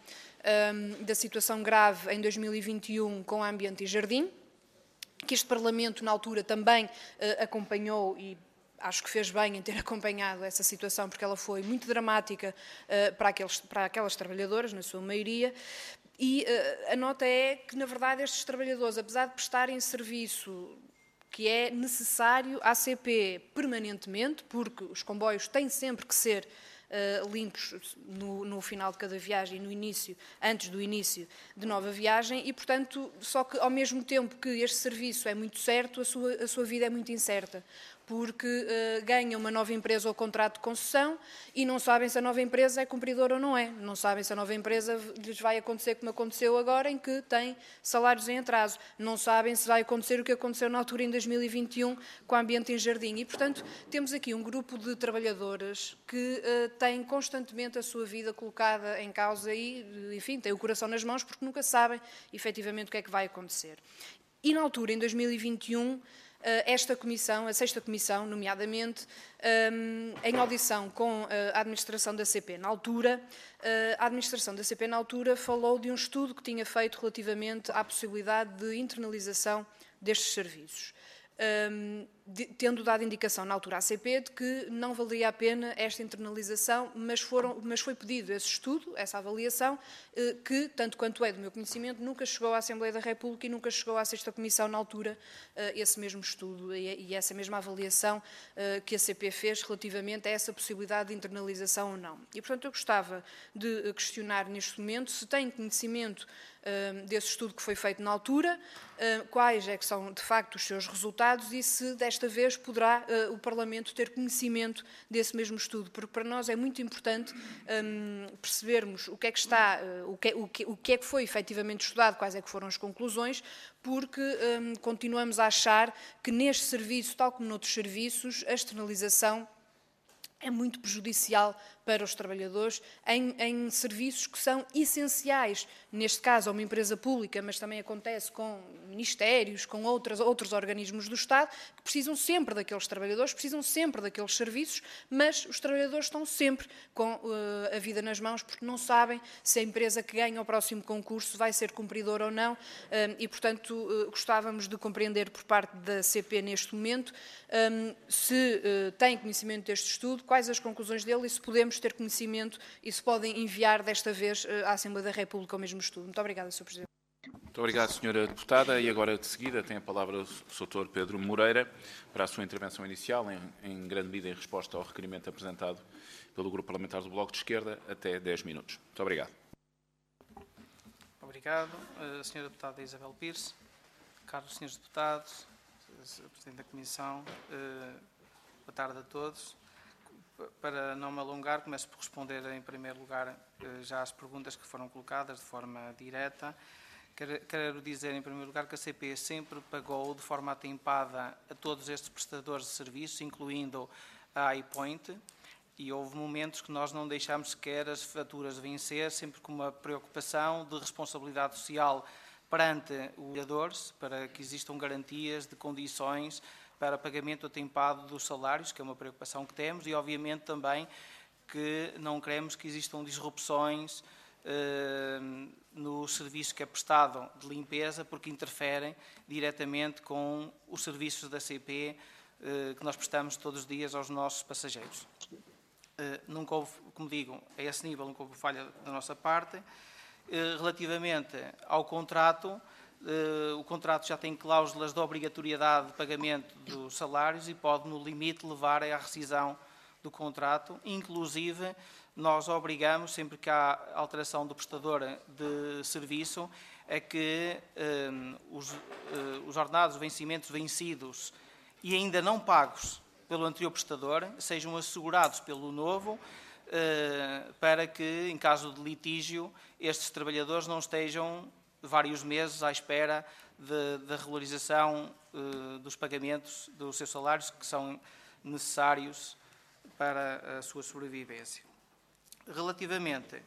da situação grave em 2021 com a Ambiente e Jardim, que este Parlamento, na altura, também acompanhou e acho que fez bem em ter acompanhado essa situação, porque ela foi muito dramática para aquelas trabalhadoras, na sua maioria, e a nota é que, na verdade, estes trabalhadores, apesar de prestarem serviço que é necessário à CP permanentemente, porque os comboios têm sempre que ser limpos no final de cada viagem e no início, antes do início de nova viagem e, portanto, só que ao mesmo tempo que este serviço é muito certo, a sua vida é muito incerta, porque ganham uma nova empresa ou contrato de concessão e não sabem se a nova empresa é cumpridora ou não é. Não sabem se a nova empresa lhes vai acontecer como aconteceu agora, em que tem salários em atraso. Não sabem se vai acontecer o que aconteceu na altura em 2021 com a Ambiente em Jardim. E, portanto, temos aqui um grupo de trabalhadoras que têm constantemente a sua vida colocada em causa e, enfim, têm o coração nas mãos porque nunca sabem efetivamente o que é que vai acontecer. E, na altura, em 2021, esta comissão, a 6ª Comissão, nomeadamente, em audição com a administração da CP na altura, a administração da CP na altura falou de um estudo que tinha feito relativamente à possibilidade de internalização destes serviços. tendo dado indicação na altura à CP de que não valeria a pena esta internalização, mas foi pedido esse estudo, essa avaliação, que, tanto quanto é do meu conhecimento, nunca chegou à Assembleia da República e nunca chegou à 6ª Comissão na altura, esse mesmo estudo e essa mesma avaliação que a CP fez relativamente a essa possibilidade de internalização ou não. E, portanto, eu gostava de questionar neste momento se tem conhecimento desse estudo que foi feito na altura, quais é que são, de facto, os seus resultados e se, desta vez, poderá o Parlamento ter conhecimento desse mesmo estudo, porque para nós é muito importante percebermos o que é que está, o que é que foi efetivamente estudado, quais é que foram as conclusões, porque continuamos a achar que neste serviço, tal como noutros serviços, a externalização é muito prejudicial para os trabalhadores em serviços que são essenciais, neste caso a uma empresa pública, mas também acontece com ministérios, com outros organismos do Estado, que precisam sempre daqueles trabalhadores, precisam sempre daqueles serviços, mas os trabalhadores estão sempre com a vida nas mãos, porque não sabem se a empresa que ganha o próximo concurso vai ser cumpridora ou não, e, portanto, gostávamos de compreender por parte da CP neste momento se tem conhecimento deste estudo, quais as conclusões dele e se podemos ter conhecimento e se podem enviar desta vez à Assembleia da República o mesmo estudo. Muito obrigada, Sr. Presidente. Muito obrigado, Sra. Deputada. E agora, de seguida, tem a palavra o Sr. Pedro Moreira para a sua intervenção inicial, em grande medida em resposta ao requerimento apresentado pelo Grupo Parlamentar do Bloco de Esquerda, até 10 minutos. Muito obrigado. Obrigado, Sra. Deputada Isabel Pires, caros Srs. Deputados, Presidente da Comissão, boa tarde a todos. Para não me alongar, começo por responder em primeiro lugar já às perguntas que foram colocadas de forma direta. Quero dizer em primeiro lugar que a CP sempre pagou de forma atempada a todos estes prestadores de serviços, incluindo a iPoint, e houve momentos que nós não deixámos sequer as faturas vencer, sempre com uma preocupação de responsabilidade social perante os trabalhadores, para que existam garantias de condições para pagamento atempado dos salários, que é uma preocupação que temos, e obviamente também que não queremos que existam disrupções no serviço que é prestado de limpeza, porque interferem diretamente com os serviços da CP que nós prestamos todos os dias aos nossos passageiros. Nunca houve, como digo, a esse nível nunca houve falha da nossa parte. Relativamente ao contrato, o contrato já tem cláusulas de obrigatoriedade de pagamento dos salários e pode, no limite, levar à rescisão do contrato. Inclusive, nós obrigamos, sempre que há alteração do prestador de serviço, a que os ordenados, vencimentos vencidos e ainda não pagos pelo anterior prestador sejam assegurados pelo novo, para que, em caso de litígio, estes trabalhadores não estejam vários meses à espera da regularização dos pagamentos dos seus salários, que são necessários para a sua sobrevivência. Relativamente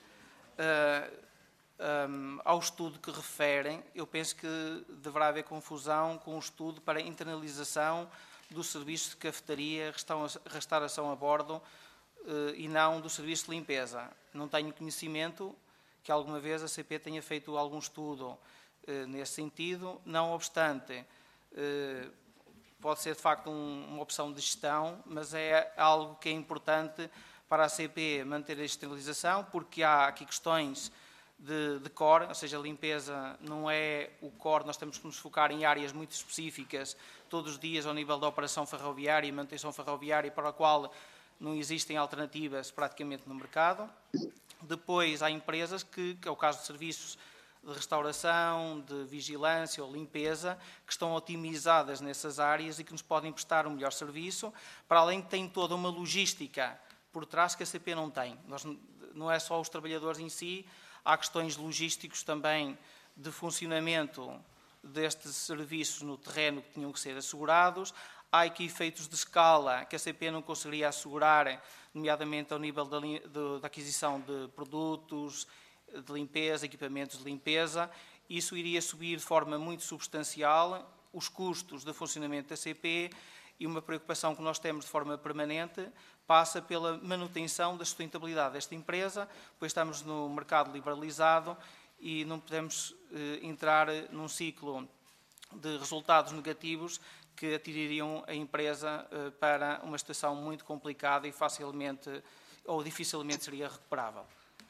ao estudo que referem, eu penso que deverá haver confusão com o estudo para a internalização do serviço de cafetaria, restauração a bordo, e não do serviço de limpeza. Não tenho conhecimento que alguma vez a CP tenha feito algum estudo nesse sentido, não obstante, pode ser de facto uma opção de gestão, mas é algo que é importante para a CP manter a externalização, porque há aqui questões de core, ou seja, a limpeza não é o core, nós temos que nos focar em áreas muito específicas todos os dias ao nível da operação ferroviária e manutenção ferroviária, para a qual não existem alternativas praticamente no mercado. Depois há empresas que é o caso de serviços de restauração, de vigilância ou limpeza, que estão otimizadas nessas áreas e que nos podem prestar um melhor serviço, para além que têm toda uma logística por trás que a CP não tem. Não é só os trabalhadores em si, há questões logísticos também de funcionamento destes serviços no terreno que tinham que ser assegurados. Há aqui efeitos de escala que a CP não conseguiria assegurar, nomeadamente ao nível da aquisição de produtos, de limpeza, equipamentos de limpeza. Isso iria subir de forma muito substancial os custos de funcionamento da CP, e uma preocupação que nós temos de forma permanente passa pela manutenção da sustentabilidade desta empresa, pois estamos no mercado liberalizado e não podemos entrar num ciclo de resultados negativos que atiririam a empresa para uma situação muito complicada e facilmente ou dificilmente seria recuperável.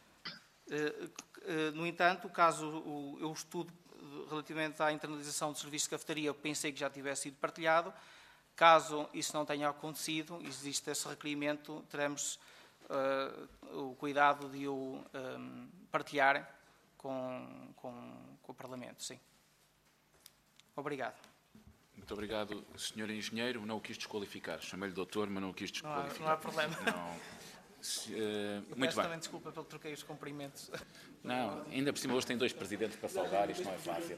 No entanto, caso o estudo relativamente à internalização de serviços de cafetaria, eu pensei que já tivesse sido partilhado. Caso isso não tenha acontecido, existe esse requerimento, teremos o cuidado de o partilhar com o Parlamento. Sim. Obrigado. Muito obrigado, Sr. Engenheiro. Não o quis desqualificar. Chamei-lhe doutor, mas não o quis desqualificar. Não há problema. Muito bem. Também desculpa pelo troquei os cumprimentos. Não, ainda por cima hoje tem 2 presidentes para saudar, isto não é fácil.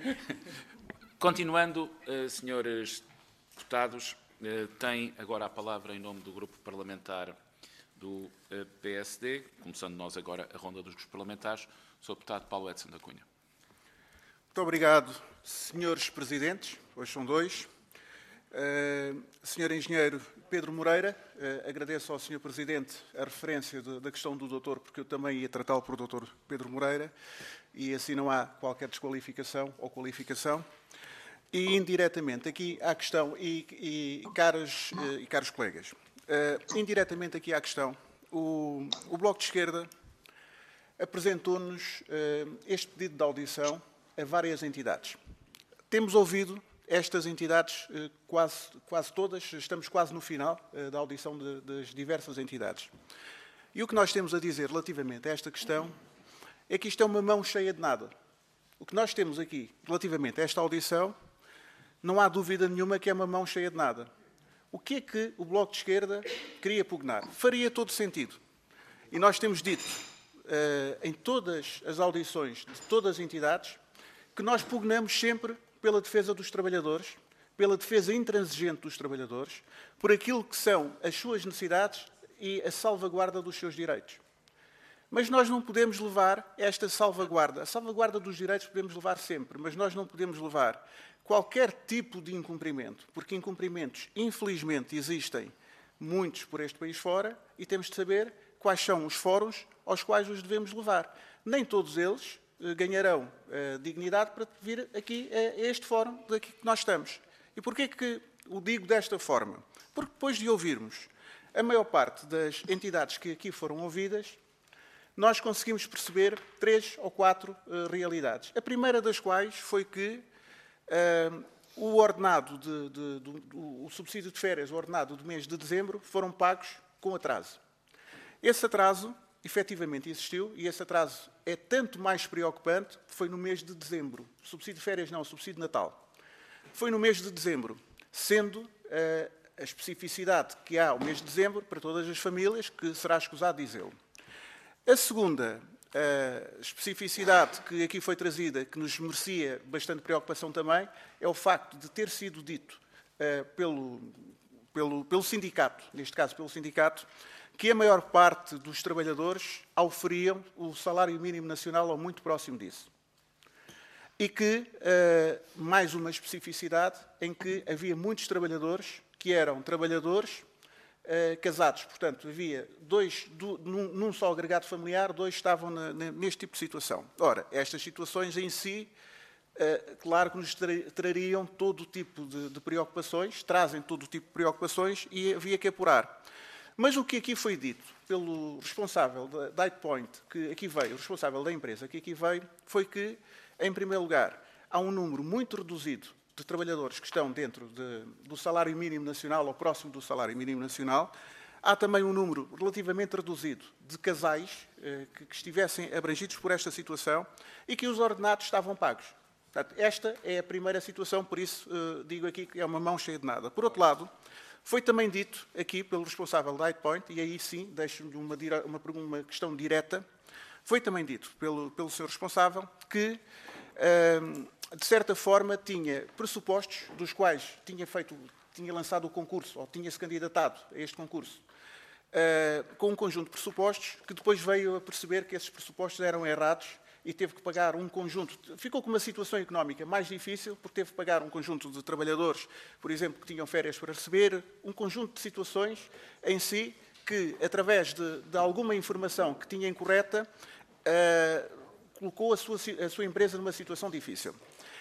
Continuando, senhores deputados, tem agora a palavra em nome do grupo parlamentar do PSD, começando nós agora a ronda dos grupos parlamentares, o Sr. deputado Paulo Edson da Cunha. Muito obrigado, senhores presidentes, hoje são 2. Senhor Engenheiro Pedro Moreira, agradeço ao Sr. Presidente a referência da questão do doutor, porque eu também ia tratá-lo por doutor Pedro Moreira, e assim não há qualquer desqualificação ou qualificação. E indiretamente aqui há a questão, caros colegas, indiretamente aqui há a questão, o Bloco de Esquerda apresentou-nos este pedido de audição a várias entidades. Temos ouvido estas entidades, quase todas, estamos quase no final da audição das diversas entidades. E o que nós temos a dizer relativamente a esta questão é que isto é uma mão cheia de nada. O que nós temos aqui relativamente a esta audição, não há dúvida nenhuma que é uma mão cheia de nada. O que é que o Bloco de Esquerda queria pugnar? Faria todo sentido. E nós temos dito em todas as audições de todas as entidades que nós pugnamos sempre pela defesa dos trabalhadores, pela defesa intransigente dos trabalhadores, por aquilo que são as suas necessidades e a salvaguarda dos seus direitos. Mas nós não podemos levar esta salvaguarda. A salvaguarda dos direitos podemos levar sempre, mas nós não podemos levar qualquer tipo de incumprimento, porque incumprimentos, infelizmente, existem muitos por este país fora e temos de saber quais são os fóruns aos quais os devemos levar. Nem todos eles ganharão dignidade para vir aqui a este fórum daqui que nós estamos. E porquê que o digo desta forma? Porque depois de ouvirmos a maior parte das entidades que aqui foram ouvidas, nós conseguimos perceber 3 ou 4 realidades. A primeira das quais foi que o ordenado, o subsídio de férias, o ordenado do mês de dezembro, foram pagos com atraso. Esse atraso efetivamente existiu e esse atraso é tanto mais preocupante que foi no mês de dezembro. Subsídio de férias não, subsídio de Natal. Foi no mês de dezembro, sendo a especificidade que há o mês de dezembro para todas as famílias, que será escusado dizê-lo. A segunda especificidade que aqui foi trazida, que nos merecia bastante preocupação também, é o facto de ter sido dito pelo sindicato, neste caso pelo sindicato, que a maior parte dos trabalhadores auferiam o salário mínimo nacional ou muito próximo disso. E que, mais uma especificidade, em que havia muitos trabalhadores que eram trabalhadores casados. Portanto, havia num só agregado familiar, 2 estavam neste tipo de situação. Ora, estas situações em si, claro que nos trariam todo o tipo de preocupações, trazem todo o tipo de preocupações e havia que apurar. Mas o que aqui foi dito pelo responsável da Point, que aqui veio, o responsável da empresa que aqui veio, foi que, em primeiro lugar, há um número muito reduzido de trabalhadores que estão dentro do salário mínimo nacional ou próximo do salário mínimo nacional. Há também um número relativamente reduzido de casais que estivessem abrangidos por esta situação e que os ordenados estavam pagos. Portanto, esta é a primeira situação, por isso digo aqui que é uma mão cheia de nada. Por outro lado, foi também dito aqui pelo responsável da Point, e aí sim deixo-lhe uma questão direta, foi também dito pelo senhor responsável que, de certa forma, tinha pressupostos dos quais tinha lançado o concurso, ou tinha-se candidatado a este concurso, com um conjunto de pressupostos, que depois veio a perceber que esses pressupostos eram errados e teve que pagar um conjunto. Ficou com uma situação económica mais difícil, porque teve que pagar um conjunto de trabalhadores, por exemplo, que tinham férias para receber, um conjunto de situações em si que, através de alguma informação que tinha incorreta, colocou a sua empresa numa situação difícil.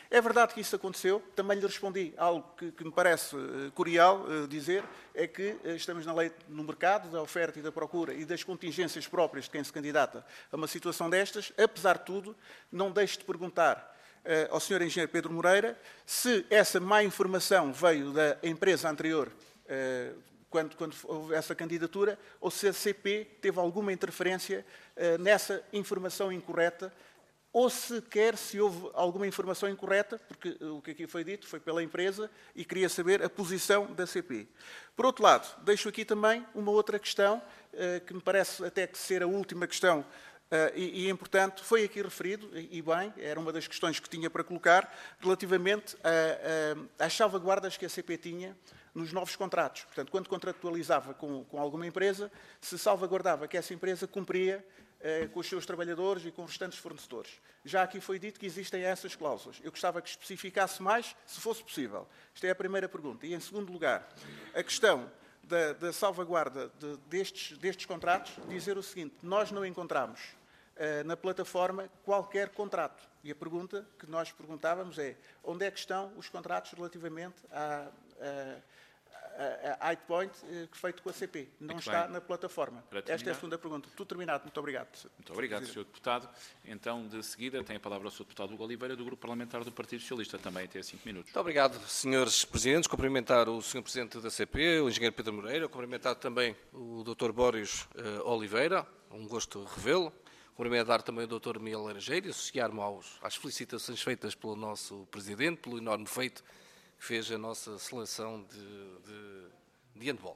É verdade que isso aconteceu, também lhe respondi algo que me parece curial dizer, é que estamos na lei no mercado da oferta e da procura e das contingências próprias de quem se candidata a uma situação destas. Apesar de tudo, não deixe de perguntar ao Sr. Engenheiro Pedro Moreira se essa má informação veio da empresa anterior, quando houve essa candidatura, ou se a CP teve alguma interferência nessa informação incorreta, ou sequer se houve alguma informação incorreta, porque o que aqui foi dito foi pela empresa e queria saber a posição da CP. Por outro lado, deixo aqui também uma outra questão, que me parece até que ser a última questão e importante, foi aqui referido, e bem, era uma das questões que tinha para colocar, relativamente às salvaguardas que a CP tinha nos novos contratos. Portanto, quando contratualizava com alguma empresa, se salvaguardava que essa empresa cumpria com os seus trabalhadores e com os restantes fornecedores. Já aqui foi dito que existem essas cláusulas. Eu gostava que especificasse mais, se fosse possível. Esta é a primeira pergunta. E, em segundo lugar, a questão da salvaguarda destes contratos, dizer o seguinte: nós não encontramos na plataforma qualquer contrato. E a pergunta que nós perguntávamos é: onde é que estão os contratos relativamente a Highpoint feito com a CP? Não está na plataforma. Esta é a segunda pergunta. Tudo terminado. Muito obrigado. Muito obrigado, Sr. Deputado. Então, de seguida, tem a palavra o Sr. Deputado Hugo Oliveira, do Grupo Parlamentar do Partido Socialista, também até 5 minutos. Muito obrigado, Srs. Presidentes. Cumprimentar o Sr. Presidente da CP, o Engenheiro Pedro Moreira, cumprimentar também o Dr. Boris Oliveira, um gosto revê-lo. Cumprimentar também o Dr. Miguel Laranjeira e associar-me às felicitações feitas pelo nosso Presidente, pelo enorme feito que fez a nossa seleção de handball.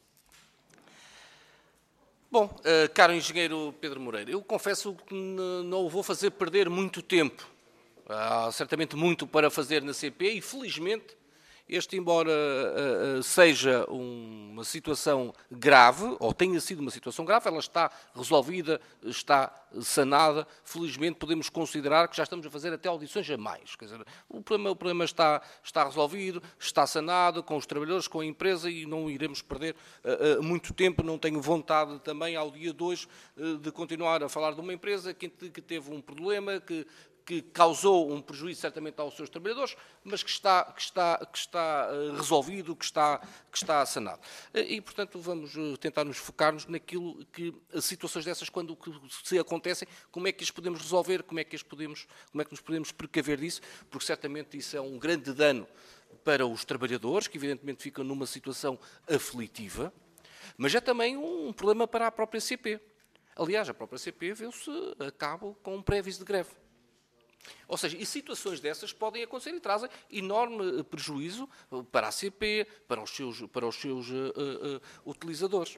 Bom, caro Engenheiro Pedro Moreira, eu confesso que não o vou fazer perder muito tempo. Há certamente muito para fazer na CP e, felizmente, embora seja uma situação grave, ou tenha sido uma situação grave, ela está resolvida, está sanada. Felizmente podemos considerar que já estamos a fazer até audições a mais. Quer dizer, o problema está resolvido, está sanado com os trabalhadores, com a empresa, e não iremos perder muito tempo. Não tenho vontade também, ao dia de hoje, de continuar a falar de uma empresa que teve um problema, que causou um prejuízo certamente aos seus trabalhadores, mas que está resolvido, que está sanado. E, portanto, vamos tentar nos focar-nos naquilo que as situações dessas, quando se acontecem, como é que as podemos resolver, como é que nos podemos precaver disso, porque certamente isso é um grande dano para os trabalhadores, que evidentemente ficam numa situação aflitiva, mas é também um problema para a própria CP. Aliás, a própria CP viu-se a cabo com um pré-aviso de greve. Ou seja, e situações dessas podem acontecer e trazem enorme prejuízo para a CP, para os seus utilizadores.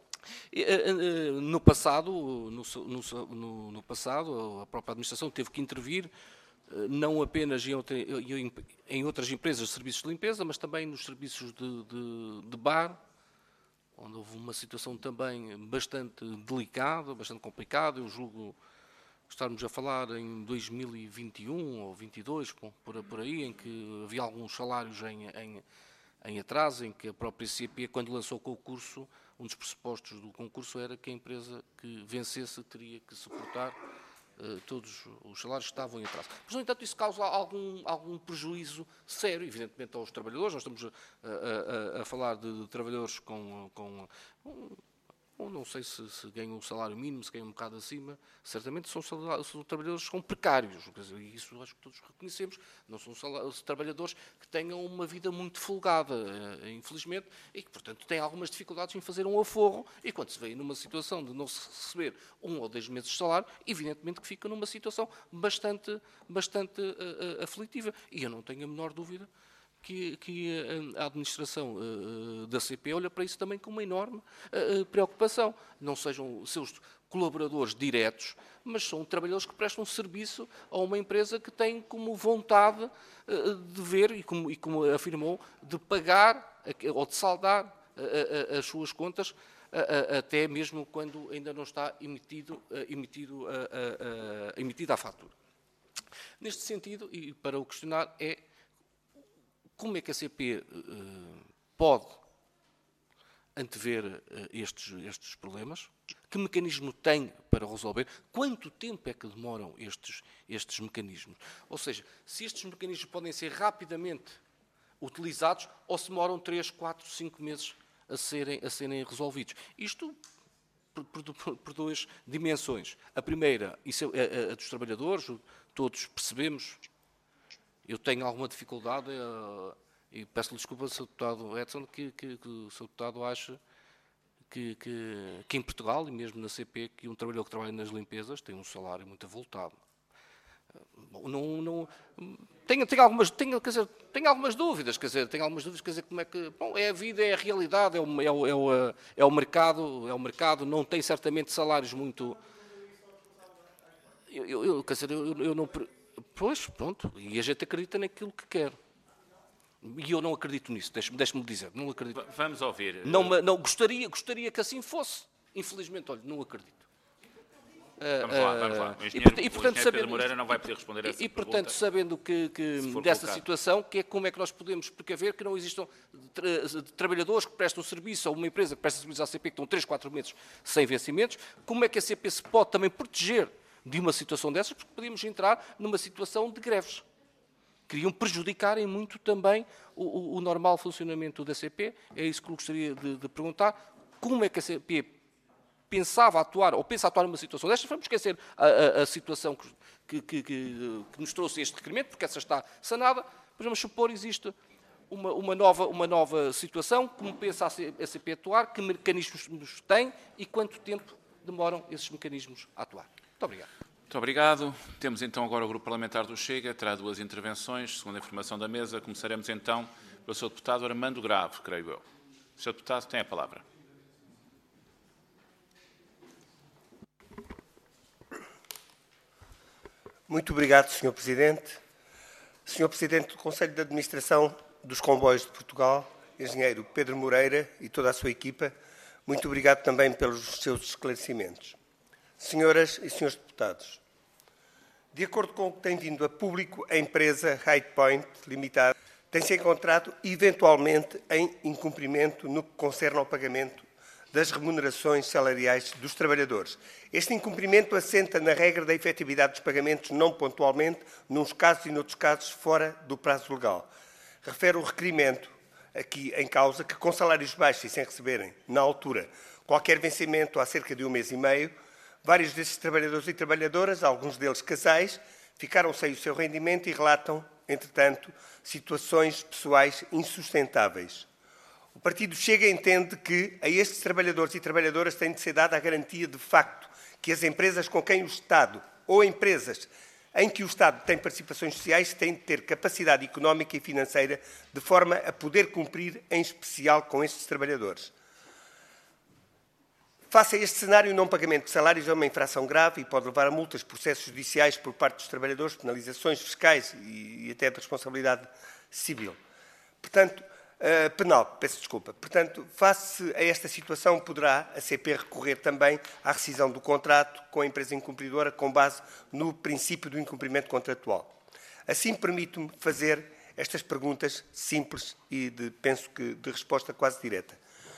No passado, a própria administração teve que intervir, não apenas em outras empresas de serviços de limpeza, mas também nos serviços de bar, onde houve uma situação também bastante delicada, bastante complicada. Eu julgo estarmos a falar em 2021 ou 2022, por aí, em que havia alguns salários em atraso, em que a própria CP, quando lançou o concurso, um dos pressupostos do concurso era que a empresa que vencesse teria que suportar todos os salários que estavam em atraso. Mas, no entanto, isso causa algum prejuízo sério, evidentemente, aos trabalhadores. Nós estamos a falar de trabalhadores com não sei se ganham um salário mínimo, se ganham um bocado acima, certamente são trabalhadores que são precários, quer dizer, e isso acho que todos reconhecemos, não são trabalhadores que tenham uma vida muito folgada, infelizmente, e que, portanto, têm algumas dificuldades em fazer um aforro, e quando se vê numa situação de não se receber 1 ou 2 meses de salário, evidentemente que fica numa situação bastante aflitiva, e eu não tenho a menor dúvida que a administração da CP olha para isso também com uma enorme preocupação. Não sejam seus colaboradores diretos, mas são trabalhadores que prestam serviço a uma empresa que tem como vontade de ver, e como afirmou, de pagar ou de saldar as suas contas, até mesmo quando ainda não está emitida a fatura. Neste sentido, e para o questionar, como é que a CP pode antever estes problemas? Que mecanismo tem para resolver. Quanto tempo é que demoram estes mecanismos? Ou seja, se estes mecanismos podem ser rapidamente utilizados ou se demoram 3, 4, 5 meses a serem resolvidos. Isto por duas dimensões. A primeira, isso é a dos trabalhadores, todos percebemos. Eu tenho alguma dificuldade, e peço desculpa ao Sr. Deputado Edson, que o Sr. Deputado acha que em Portugal, e mesmo na CP, que um trabalhador que trabalha nas limpezas tem um salário muito avultado. Tenho algumas dúvidas, como é que... Bom, é a vida, é a realidade, é o mercado, não tem certamente salários muito... Eu não... Pois, pronto, e a gente acredita naquilo que quer. E eu não acredito nisso, deixe-me dizer, não acredito. Vamos ouvir. Não, gostaria que assim fosse. Infelizmente, olha, não acredito. Vamos lá. O engenheiro Pedro Moreira não vai poder responder a essa pergunta. Portanto, sabendo dessa situação, como é que nós podemos precaver que não existam trabalhadores que prestam serviço a uma empresa que presta serviço à CP, que estão 3, 4 meses sem vencimentos, como é que a CP se pode também proteger de uma situação dessas, porque podíamos entrar numa situação de greves. Queriam prejudicarem muito também o normal funcionamento da CP. É isso que eu gostaria de perguntar. Como é que a CP pensava atuar, ou pensa atuar numa situação destas? Vamos esquecer a situação que nos trouxe este requerimento, porque essa está sanada, mas vamos supor que existe uma nova situação, como pensa a CP atuar, que mecanismos tem e quanto tempo demoram esses mecanismos a atuar. Muito obrigado. Muito obrigado. Temos então agora o Grupo Parlamentar do Chega, terá 2 intervenções, segundo a informação da mesa. Começaremos então pelo Sr. Deputado Armando Grave, creio eu. O Sr. Deputado tem a palavra. Muito obrigado, Sr. Presidente. Sr. Presidente do Conselho de Administração dos Comboios de Portugal, Engenheiro Pedro Moreira e toda a sua equipa, muito obrigado também pelos seus esclarecimentos. Senhoras e senhores deputados, de acordo com o que tem vindo a público, a empresa Highpoint Limitada tem-se encontrado eventualmente em incumprimento no que concerne ao pagamento das remunerações salariais dos trabalhadores. Este incumprimento assenta na regra da efetividade dos pagamentos não pontualmente, nuns casos e noutros casos fora do prazo legal. Refere o requerimento aqui em causa que com salários baixos e sem receberem, na altura, qualquer vencimento há cerca de 1 mês e meio, vários desses trabalhadores e trabalhadoras, alguns deles casais, ficaram sem o seu rendimento e relatam, entretanto, situações pessoais insustentáveis. O Partido Chega entende que a estes trabalhadores e trabalhadoras tem de ser dada a garantia de facto que as empresas com quem o Estado ou empresas em que o Estado tem participações sociais têm de ter capacidade económica e financeira de forma a poder cumprir, em especial, com estes trabalhadores. Face a este cenário, o não pagamento de salários é uma infração grave e pode levar a multas, processos judiciais por parte dos trabalhadores, penalizações fiscais e até de responsabilidade civil. Portanto, penal, peço desculpa. Portanto, face a esta situação, poderá a CP recorrer também à rescisão do contrato com a empresa incumpridora com base no princípio do incumprimento contratual. Assim, permito-me fazer estas perguntas simples e penso que de resposta quase direta.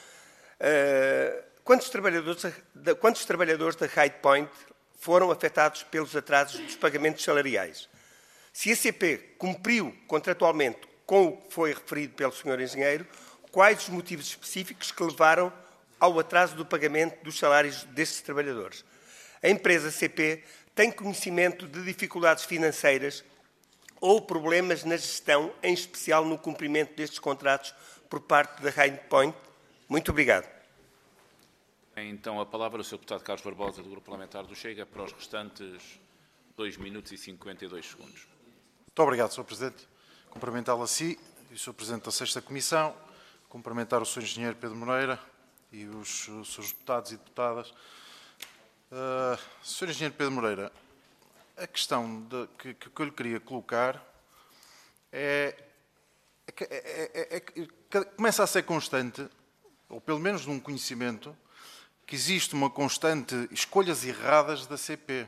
Quantos trabalhadores da Highpoint foram afetados pelos atrasos dos pagamentos salariais? Se a CP cumpriu contratualmente com o que foi referido pelo Sr. Engenheiro, quais os motivos específicos que levaram ao atraso do pagamento dos salários destes trabalhadores? A empresa CP tem conhecimento de dificuldades financeiras ou problemas na gestão, em especial no cumprimento destes contratos por parte da Highpoint? Muito obrigado. Então, a palavra ao Sr. Deputado Carlos Barbosa, do Grupo Parlamentar do Chega, para os restantes 2 minutos e 52 segundos. Muito obrigado, Sr. Presidente. Cumprimentá-lo a si e o Sr. Presidente da 6ª Comissão, cumprimentar o Sr. Engenheiro Pedro Moreira e os seus deputados e deputadas. Sr. Engenheiro Pedro Moreira, a questão que eu lhe queria colocar começa a ser constante, ou pelo menos num conhecimento, que existe uma constante escolhas erradas da CP.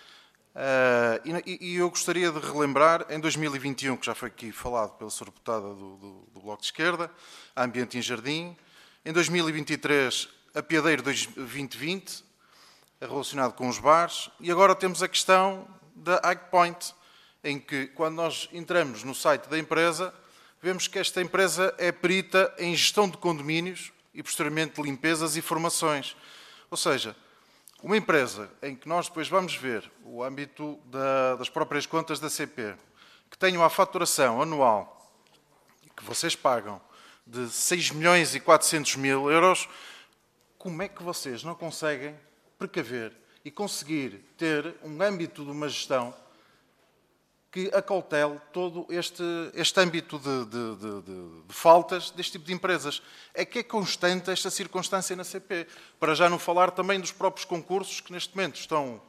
E eu gostaria de relembrar, em 2021, que já foi aqui falado pela Sra. Deputada do Bloco de Esquerda, a Ambiente em Jardim, em 2023, a Piadeiro 2020, relacionado com os bares, e agora temos a questão da Highpoint, em que, quando nós entramos no site da empresa, vemos que esta empresa é perita em gestão de condomínios e, posteriormente, limpezas e formações. Ou seja, uma empresa em que nós depois vamos ver o âmbito das próprias contas da CP, que tem uma faturação anual que vocês pagam de 6.400.000 euros, como é que vocês não conseguem precaver e conseguir ter um âmbito de uma gestão que acautele todo este âmbito de faltas deste tipo de empresas? É que é constante esta circunstância na CP, para já não falar também dos próprios concursos que neste momento estão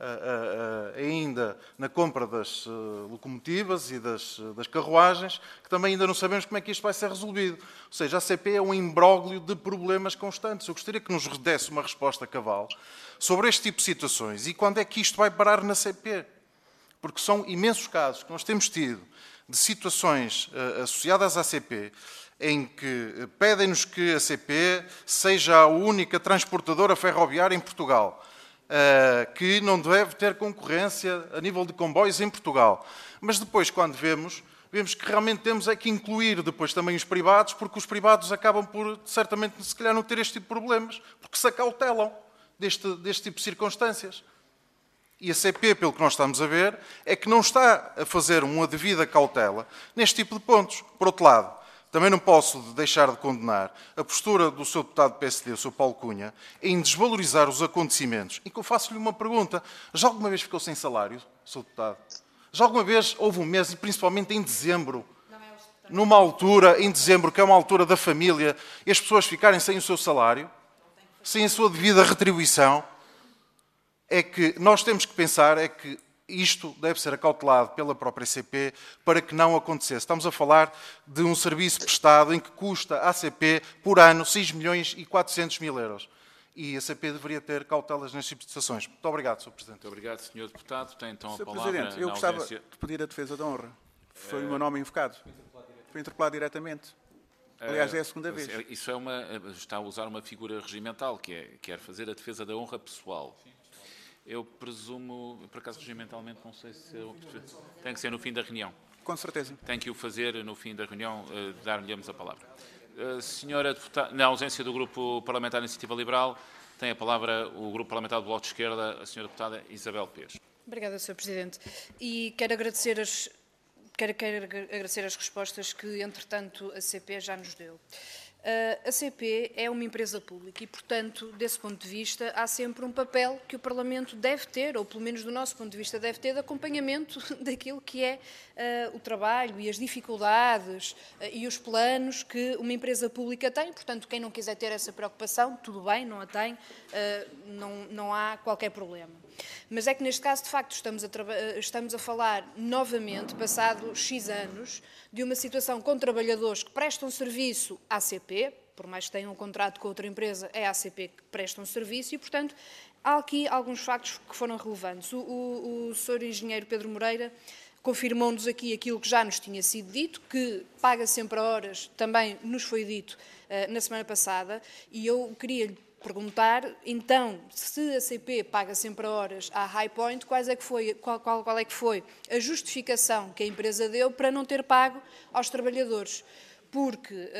ainda na compra das locomotivas e das carruagens, que também ainda não sabemos como é que isto vai ser resolvido. Ou seja, a CP é um imbróglio de problemas constantes. Eu gostaria que nos desse uma resposta cabal sobre este tipo de situações e quando é que isto vai parar na CP. Porque são imensos casos que nós temos tido de situações associadas à CP em que pedem-nos que a CP seja a única transportadora ferroviária em Portugal, que não deve ter concorrência a nível de comboios em Portugal. Mas depois, quando vemos que realmente temos é que incluir depois também os privados, porque os privados acabam por, certamente, se calhar não ter este tipo de problemas, porque se acautelam deste tipo de circunstâncias. E a CP, pelo que nós estamos a ver, é que não está a fazer uma devida cautela neste tipo de pontos. Por outro lado, também não posso deixar de condenar a postura do Sr. Deputado do PSD, o Sr. Paulo Cunha, em desvalorizar os acontecimentos. E que eu faço-lhe uma pergunta. Já alguma vez ficou sem salário, Sr. Deputado? Já alguma vez houve um mês, e principalmente em dezembro, numa altura, em dezembro, que é uma altura da família, e as pessoas ficarem sem o seu salário, sem a sua devida retribuição? É que nós temos que pensar é que isto deve ser acautelado pela própria CP para que não acontecesse. Estamos a falar de um serviço prestado em que custa à CP, por ano, 6.400.000 euros. E a CP deveria ter cautelas nestas situações. Muito obrigado, Sr. Presidente. Muito obrigado, Sr. Deputado. Tem então Sr. a palavra. Presidente, eu gostava de pedir a defesa da honra. Foi o meu nome invocado. Foi interpelado diretamente. Aliás, é a segunda vez. Isso está a usar uma figura regimental, que é quer fazer a defesa da honra pessoal. Eu presumo, por acaso regimentalmente, não sei se tem que ser no fim da reunião. Com certeza. Tem que o fazer no fim da reunião, dar-lhe-nos a palavra. Senhora Deputada, na ausência do Grupo Parlamentar da Iniciativa Liberal, tem a palavra o Grupo Parlamentar do Bloco de Esquerda, a senhora Deputada Isabel Pires. Obrigada, Sr. Presidente. E quero agradecer as respostas que, entretanto, a CP já nos deu. A CP é uma empresa pública e, portanto, desse ponto de vista, há sempre um papel que o Parlamento deve ter, ou pelo menos do nosso ponto de vista deve ter, de acompanhamento daquilo que é o trabalho e as dificuldades e os planos que uma empresa pública tem. Portanto, quem não quiser ter essa preocupação, tudo bem, não a tem, não há qualquer problema. Mas é que neste caso, de facto, estamos a falar novamente, passados X anos, de uma situação com trabalhadores que prestam serviço à CP, por mais que tenham um contrato com outra empresa, é a CP que prestam serviço e, portanto, há aqui alguns factos que foram relevantes. O Sr. Engenheiro Pedro Moreira confirmou-nos aqui aquilo que já nos tinha sido dito, que paga sempre a horas, também nos foi dito na semana passada, e eu queria-lhe perguntar, então, se a CP paga sempre a horas à Highpoint, qual é que foi a justificação que a empresa deu para não ter pago aos trabalhadores? Porque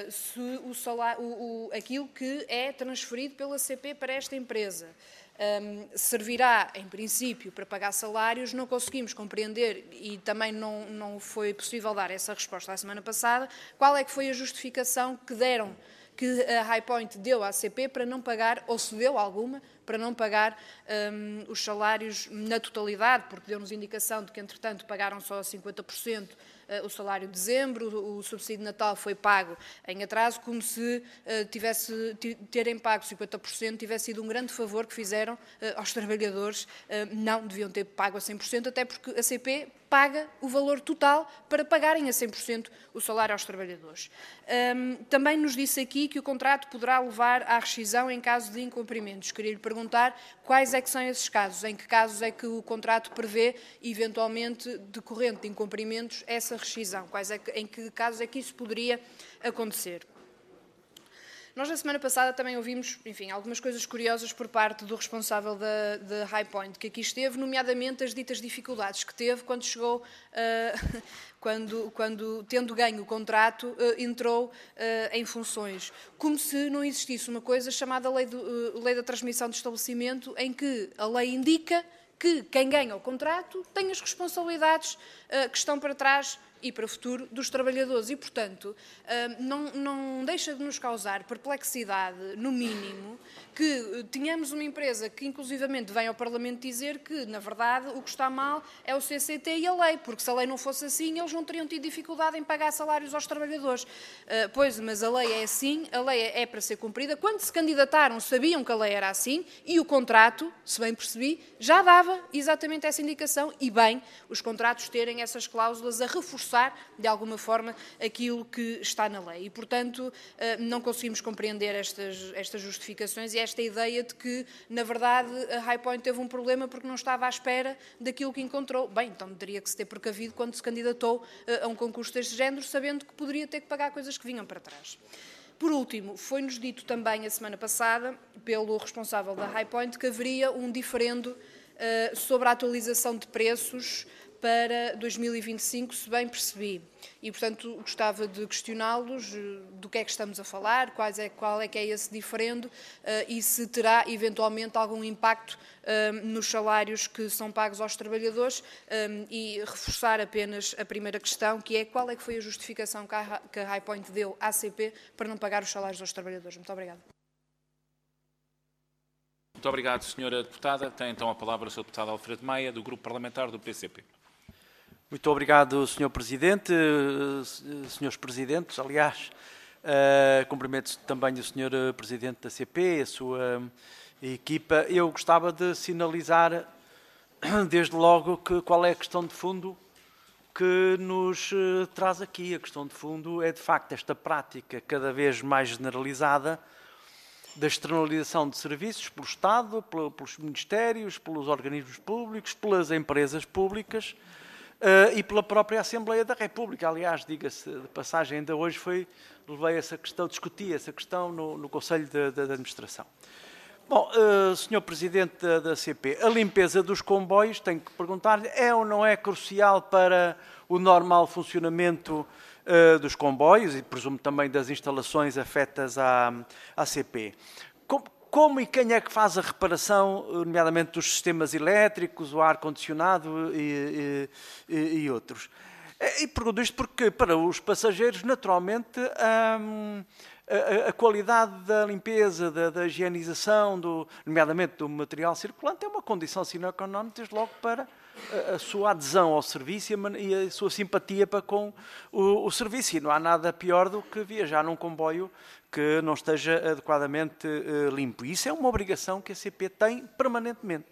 aquilo que é transferido pela CP para esta empresa servirá, em princípio, para pagar salários, não conseguimos compreender e também não foi possível dar essa resposta a semana passada, qual é que foi a justificação que a Highpoint deu à CP para não pagar, ou se deu alguma, para não pagar os salários na totalidade, porque deu-nos indicação de que, entretanto, pagaram só 50% o salário de dezembro, o subsídio de Natal foi pago em atraso, como se terem pago 50% tivesse sido um grande favor que fizeram aos trabalhadores. Não deviam ter pago a 100%, até porque a CP paga o valor total para pagarem a 100% o salário aos trabalhadores. Também nos disse aqui que o contrato poderá levar à rescisão em caso de incumprimentos. Queria lhe perguntar quais é que são esses casos, em que casos é que o contrato prevê, eventualmente, decorrente de incumprimentos, essa rescisão, em que casos é que isso poderia acontecer. Nós, na semana passada, também ouvimos, enfim, algumas coisas curiosas por parte do responsável da High Point, que aqui esteve, nomeadamente as ditas dificuldades que teve quando chegou, quando tendo ganho o contrato, entrou em funções. Como se não existisse uma coisa chamada Lei da Transmissão de Estabelecimento, em que a lei indica que quem ganha o contrato tem as responsabilidades que estão para trás e para o futuro dos trabalhadores. E, portanto, não deixa de nos causar perplexidade, no mínimo, que tenhamos uma empresa que, inclusivamente, vem ao Parlamento dizer que, na verdade, o que está mal é o CCT e a lei, porque se a lei não fosse assim, eles não teriam tido dificuldade em pagar salários aos trabalhadores. Pois, mas a lei é assim, a lei é para ser cumprida. Quando se candidataram, sabiam que a lei era assim e o contrato, se bem percebi, já dava exatamente essa indicação e, bem, os contratos terem essas cláusulas a reforçar de alguma forma aquilo que está na lei. E, portanto, não conseguimos compreender estas justificações e esta ideia de que, na verdade, a High Point teve um problema porque não estava à espera daquilo que encontrou. Bem, então teria que se ter precavido quando se candidatou a um concurso deste género, sabendo que poderia ter que pagar coisas que vinham para trás. Por último, foi-nos dito também a semana passada, pelo responsável da High Point, que haveria um diferendo sobre a atualização de preços para 2025, se bem percebi. E, portanto, gostava de questioná-los do que é que estamos a falar, qual é que é esse diferendo e se terá, eventualmente, algum impacto nos salários que são pagos aos trabalhadores e reforçar apenas a primeira questão, que é qual é que foi a justificação que a High Point deu à ACP para não pagar os salários aos trabalhadores. Muito obrigada. Muito obrigado, Sra. Deputada. Tem então a palavra o Sr. Deputado Alfredo Maia, do Grupo Parlamentar do PCP. Muito obrigado, Sr. Presidente, Srs. Presidentes, aliás, cumprimento também o Sr. Presidente da CP, a sua equipa. Eu gostava de sinalizar, desde logo, qual é a questão de fundo que nos traz aqui. A questão de fundo é, de facto, esta prática cada vez mais generalizada da externalização de serviços pelo Estado, pelos ministérios, pelos organismos públicos, pelas empresas públicas, e pela própria Assembleia da República. Aliás, diga-se de passagem, ainda hoje discuti essa questão no Conselho de Administração. Bom, Sr. Presidente da CP, a limpeza dos comboios, tenho que perguntar-lhe, é ou não é crucial para o normal funcionamento dos comboios e, presumo, também das instalações afetas à CP? Como e quem é que faz a reparação, nomeadamente dos sistemas elétricos, o ar-condicionado e outros? E pergunto isto porque, para os passageiros, naturalmente, a qualidade da limpeza, da higienização, nomeadamente do material circulante, é uma condição sine qua non, desde logo, para a sua adesão ao serviço e a sua simpatia para com o serviço. E não há nada pior do que viajar num comboio que não esteja adequadamente limpo. E isso é uma obrigação que a CP tem permanentemente.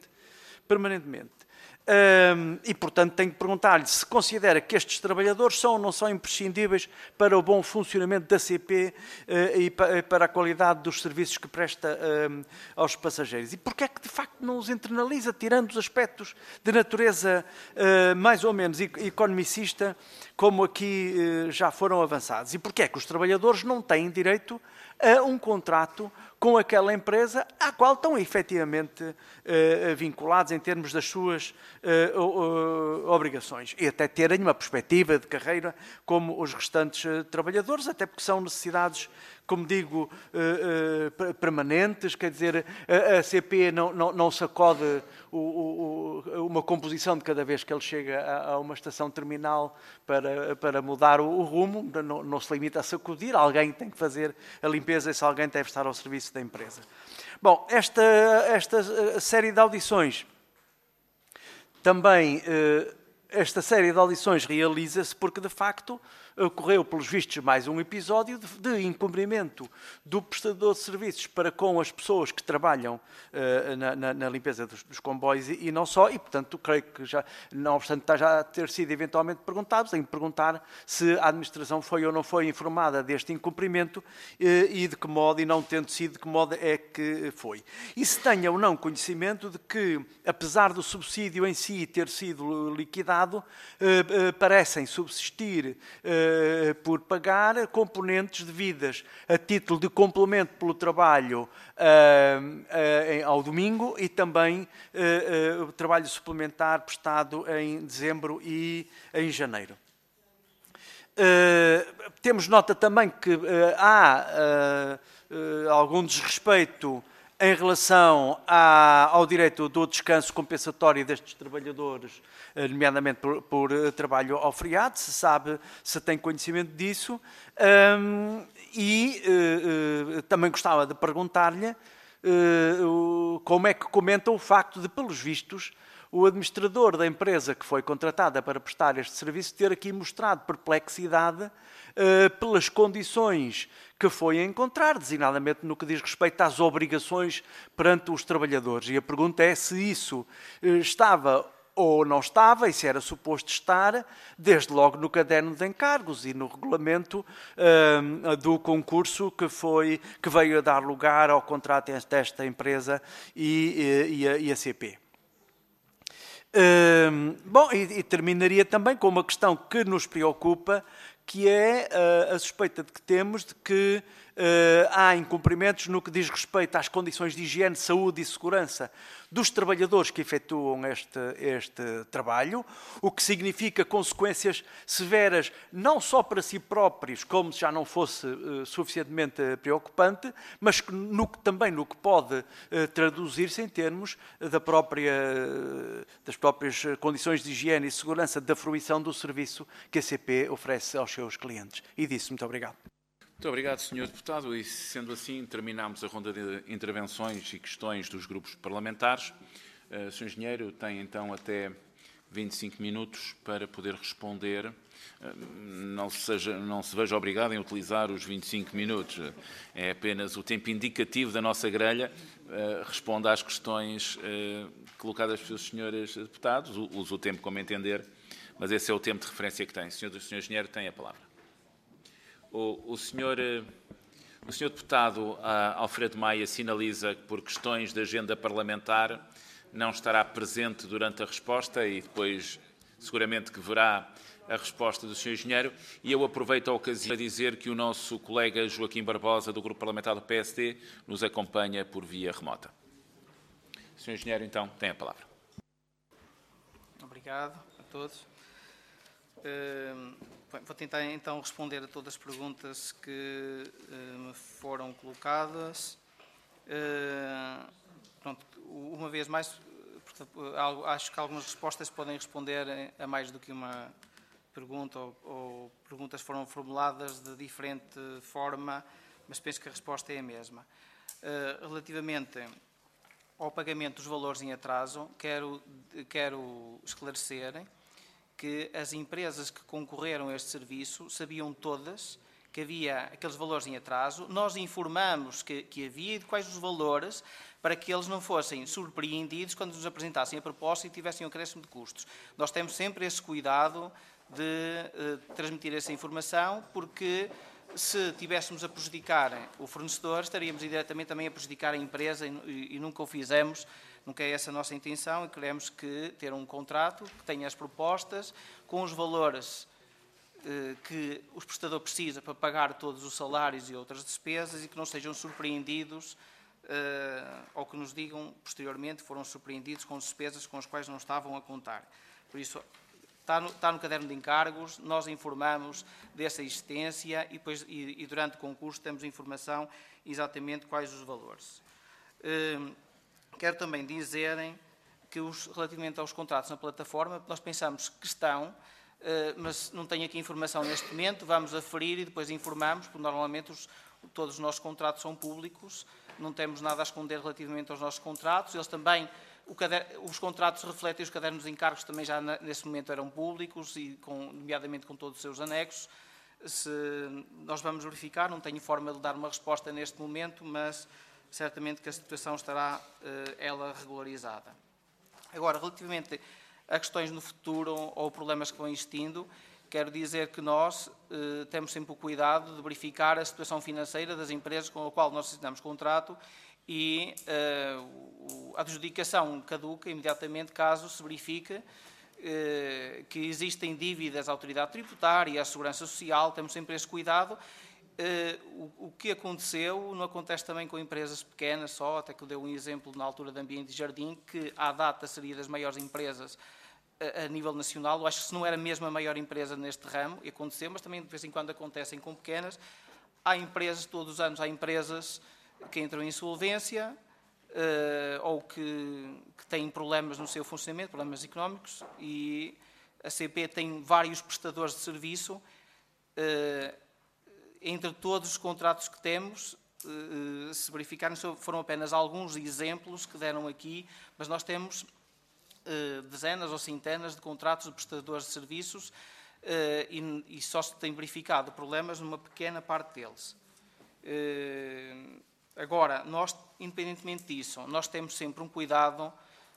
E, portanto, tenho que perguntar-lhe se considera que estes trabalhadores são ou não são imprescindíveis para o bom funcionamento da CP e para a qualidade dos serviços que presta aos passageiros. E porquê é que, de facto, não os internaliza, tirando os aspectos de natureza mais ou menos economicista, como aqui já foram avançados? E porquê é que os trabalhadores não têm direito a um contrato com aquela empresa à qual estão efetivamente vinculados em termos das suas obrigações e até terem uma perspectiva de carreira como os restantes trabalhadores, até porque são necessidades, como digo, permanentes. Quer dizer, a CP não sacode uma composição de cada vez que ele chega a uma estação terminal para mudar o rumo, não se limita a sacudir, alguém tem que fazer a limpeza e se alguém deve estar ao serviço da empresa. Bom, esta série de audições também, esta série de audições realiza-se porque, de facto, ocorreu, pelos vistos, mais um episódio de incumprimento do prestador de serviços para com as pessoas que trabalham na limpeza dos comboios e não só, e, portanto, creio que já, não obstante já ter sido eventualmente perguntado, tenho de perguntar se a administração foi ou não foi informada deste incumprimento e de que modo, e não tendo sido, de que modo é que foi. E se tenha ou não conhecimento de que, apesar do subsídio em si ter sido liquidado, parecem subsistir por pagar componentes devidas a título de complemento pelo trabalho ao domingo e também o trabalho suplementar prestado em dezembro e em janeiro. Temos nota também que há algum desrespeito em relação ao direito do descanso compensatório destes trabalhadores, nomeadamente por trabalho ao feriado, se tem conhecimento disso, e também gostava de perguntar-lhe como é que comenta o facto de, pelos vistos, o administrador da empresa que foi contratada para prestar este serviço ter aqui mostrado perplexidade pelas condições que foi a encontrar, designadamente no que diz respeito às obrigações perante os trabalhadores. E a pergunta é se isso estava ou não estava, e se era suposto estar, desde logo no caderno de encargos e no regulamento do concurso que veio a dar lugar ao contrato desta empresa e a CP. Bom, e terminaria também com uma questão que nos preocupa, que é a suspeita de que temos de que há incumprimentos no que diz respeito às condições de higiene, saúde e segurança dos trabalhadores que efetuam este trabalho, o que significa consequências severas não só para si próprios, como se já não fosse suficientemente preocupante, mas também no que pode traduzir-se em termos das próprias condições de higiene e segurança da fruição do serviço que a CP oferece aos seus clientes. E disso, muito obrigado. Muito obrigado, Sr. Deputado. E, sendo assim, terminamos a ronda de intervenções e questões dos grupos parlamentares. O Sr. Engenheiro tem, então, até 25 minutos para poder responder. Não se veja obrigado em utilizar os 25 minutos. É apenas o tempo indicativo da nossa grelha. Responda às questões colocadas pelos senhores deputados. Use o tempo como entender, mas esse é o tempo de referência que tem. O Sr. Engenheiro tem a palavra. O senhor deputado Alfredo Maia sinaliza que, por questões de agenda parlamentar, não estará presente durante a resposta e depois seguramente que verá a resposta do Sr. Engenheiro. E eu aproveito a ocasião para dizer que o nosso colega Joaquim Barbosa, do Grupo Parlamentar do PSD, nos acompanha por via remota. O Sr. Engenheiro, então, tem a palavra. Obrigado a todos. Vou tentar então responder a todas as perguntas que me foram colocadas. Pronto, uma vez mais, acho que algumas respostas podem responder a mais do que uma pergunta, ou perguntas foram formuladas de diferente forma, mas penso que a resposta é a mesma. Relativamente ao pagamento dos valores em atraso, quero esclarecer que as empresas que concorreram a este serviço sabiam todas que havia aqueles valores em atraso. Nós informamos que havia e de quais os valores, para que eles não fossem surpreendidos quando nos apresentassem a proposta e tivessem um acréscimo de custos. Nós temos sempre esse cuidado de transmitir essa informação, porque se tivéssemos a prejudicar o fornecedor, estaríamos indiretamente também a prejudicar a empresa e nunca o fizemos. Nunca é essa a nossa intenção e queremos ter um contrato que tenha as propostas com os valores que o prestador precisa para pagar todos os salários e outras despesas e que não sejam surpreendidos ou que nos digam posteriormente que foram surpreendidos com despesas com as quais não estavam a contar. Por isso, está no caderno de encargos, nós informamos dessa existência e durante o concurso temos informação exatamente quais os valores. Quero também dizerem que, relativamente aos contratos na plataforma, nós pensamos que estão, mas não tenho aqui informação neste momento, vamos aferir e depois informamos, porque normalmente todos os nossos contratos são públicos, não temos nada a esconder relativamente aos nossos contratos. Eles também, os contratos refletem os cadernos de encargos, também já nesse momento eram públicos, e nomeadamente com todos os seus anexos. Se nós vamos verificar, não tenho forma de dar uma resposta neste momento, mas certamente que a situação estará ela regularizada. Agora, relativamente a questões no futuro ou problemas que vão existindo, quero dizer que nós temos sempre o cuidado de verificar a situação financeira das empresas com a qual nós assinamos contrato e a adjudicação caduca imediatamente caso se verifique que existem dívidas à autoridade tributária, à segurança social, temos sempre esse cuidado. O que aconteceu não acontece também com empresas pequenas só, até que eu dei um exemplo na altura de Ambiente e Jardim, que à data seria das maiores empresas a nível nacional. Eu acho que se não era mesmo a maior empresa neste ramo, e aconteceu, mas também de vez em quando acontecem com pequenas. Há empresas, todos os anos há empresas que entram em insolvência, ou que têm problemas no seu funcionamento, problemas económicos, e a CP tem vários prestadores de serviço. Entre todos os contratos que temos, se verificarem, foram apenas alguns exemplos que deram aqui, mas nós temos dezenas ou centenas de contratos de prestadores de serviços e só se tem verificado problemas numa pequena parte deles. Agora, nós, independentemente disso, nós temos sempre um cuidado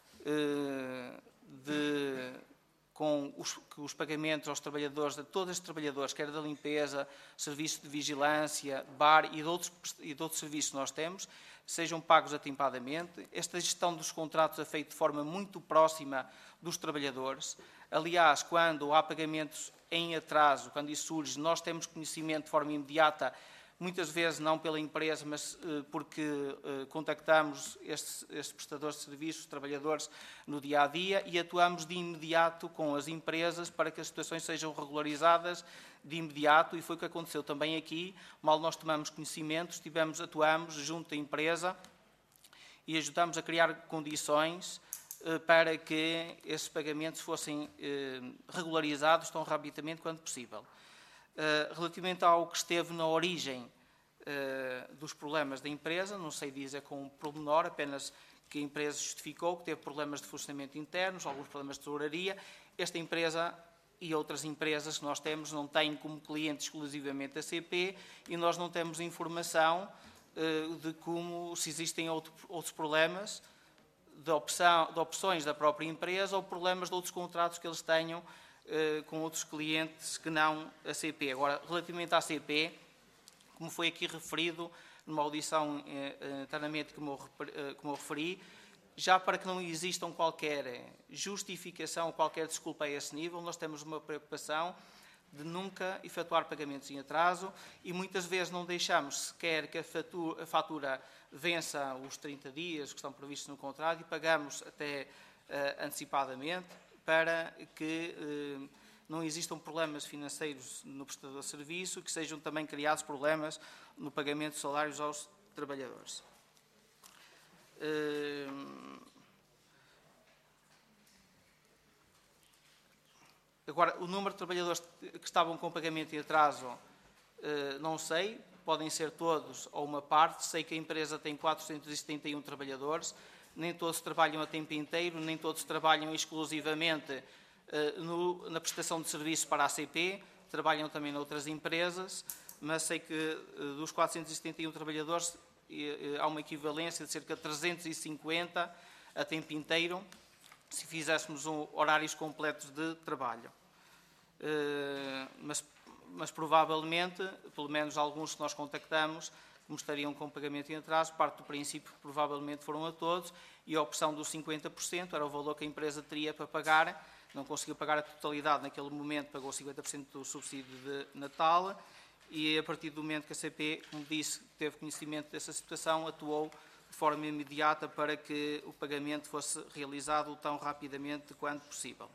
com os pagamentos aos trabalhadores, de todos os trabalhadores, quer da limpeza, serviço de vigilância, bar e de outros serviços que nós temos, sejam pagos atempadamente. Esta gestão dos contratos é feita de forma muito próxima dos trabalhadores. Aliás, quando há pagamentos em atraso, quando isso surge, nós temos conhecimento de forma imediata, muitas vezes não pela empresa, mas porque contactamos estes prestadores de serviços, trabalhadores, no dia-a-dia e atuamos de imediato com as empresas para que as situações sejam regularizadas de imediato, e foi o que aconteceu também aqui. Mal nós tomamos conhecimento, atuamos junto à empresa e ajudamos a criar condições para que esses pagamentos fossem regularizados tão rapidamente quanto possível. Relativamente ao que esteve na origem dos problemas da empresa, não sei dizer com pormenor, apenas que a empresa justificou que teve problemas de funcionamento internos, alguns problemas de tesouraria. Esta empresa e outras empresas que nós temos não têm como cliente exclusivamente a CP, e nós não temos informação de como, se existem outros problemas de opções da própria empresa ou problemas de outros contratos que eles tenham com outros clientes que não a CP. Agora, relativamente à CP, como foi aqui referido numa audição internamente como eu referi, já para que não existam qualquer justificação ou qualquer desculpa a esse nível, nós temos uma preocupação de nunca efetuar pagamentos em atraso e muitas vezes não deixamos sequer que a fatura vença os 30 dias que estão previstos no contrato e pagamos até antecipadamente, para que não existam problemas financeiros no prestador de serviço, que sejam também criados problemas no pagamento de salários aos trabalhadores. Agora, o número de trabalhadores que estavam com pagamento em atraso, não sei, podem ser todos ou uma parte. Sei que a empresa tem 471 trabalhadores, nem todos trabalham a tempo inteiro, nem todos trabalham exclusivamente na prestação de serviço para a ACP, trabalham também noutras empresas, mas sei que dos 471 trabalhadores há uma equivalência de cerca de 350 a tempo inteiro, se fizéssemos horários completos de trabalho. Mas provavelmente, pelo menos alguns que nós contactamos, como estariam com pagamento em atraso, parte do princípio que provavelmente foram a todos, e a opção dos 50% era o valor que a empresa teria para pagar, não conseguiu pagar a totalidade naquele momento, pagou 50% do subsídio de Natal, e a partir do momento que a CP, como disse, teve conhecimento dessa situação, atuou de forma imediata para que o pagamento fosse realizado tão rapidamente quanto possível.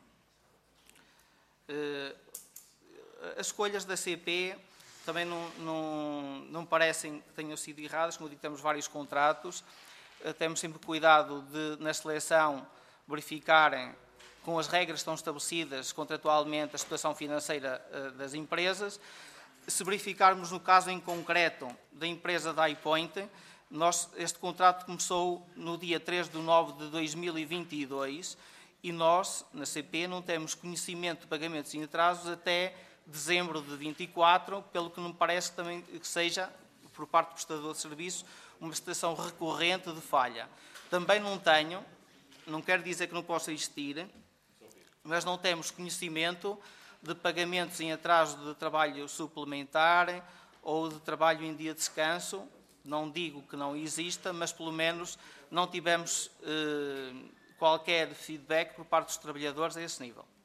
As escolhas da CP também não parecem que tenham sido erradas, como temos vários contratos, temos sempre cuidado de, na seleção, verificarem com as regras que estão estabelecidas contratualmente a situação financeira das empresas. Se verificarmos no caso em concreto da empresa da iPoint, este contrato começou no dia 3 de 9 de 2022 e nós, na CP, não temos conhecimento de pagamentos em atrasos até dezembro de 24, pelo que não me parece também que seja, por parte do prestador de serviço, uma situação recorrente de falha. Também não tenho, não quero dizer que não possa existir, mas não temos conhecimento de pagamentos em atraso de trabalho suplementar ou de trabalho em dia de descanso. Não digo que não exista, mas pelo menos não tivemos qualquer feedback por parte dos trabalhadores a esse nível.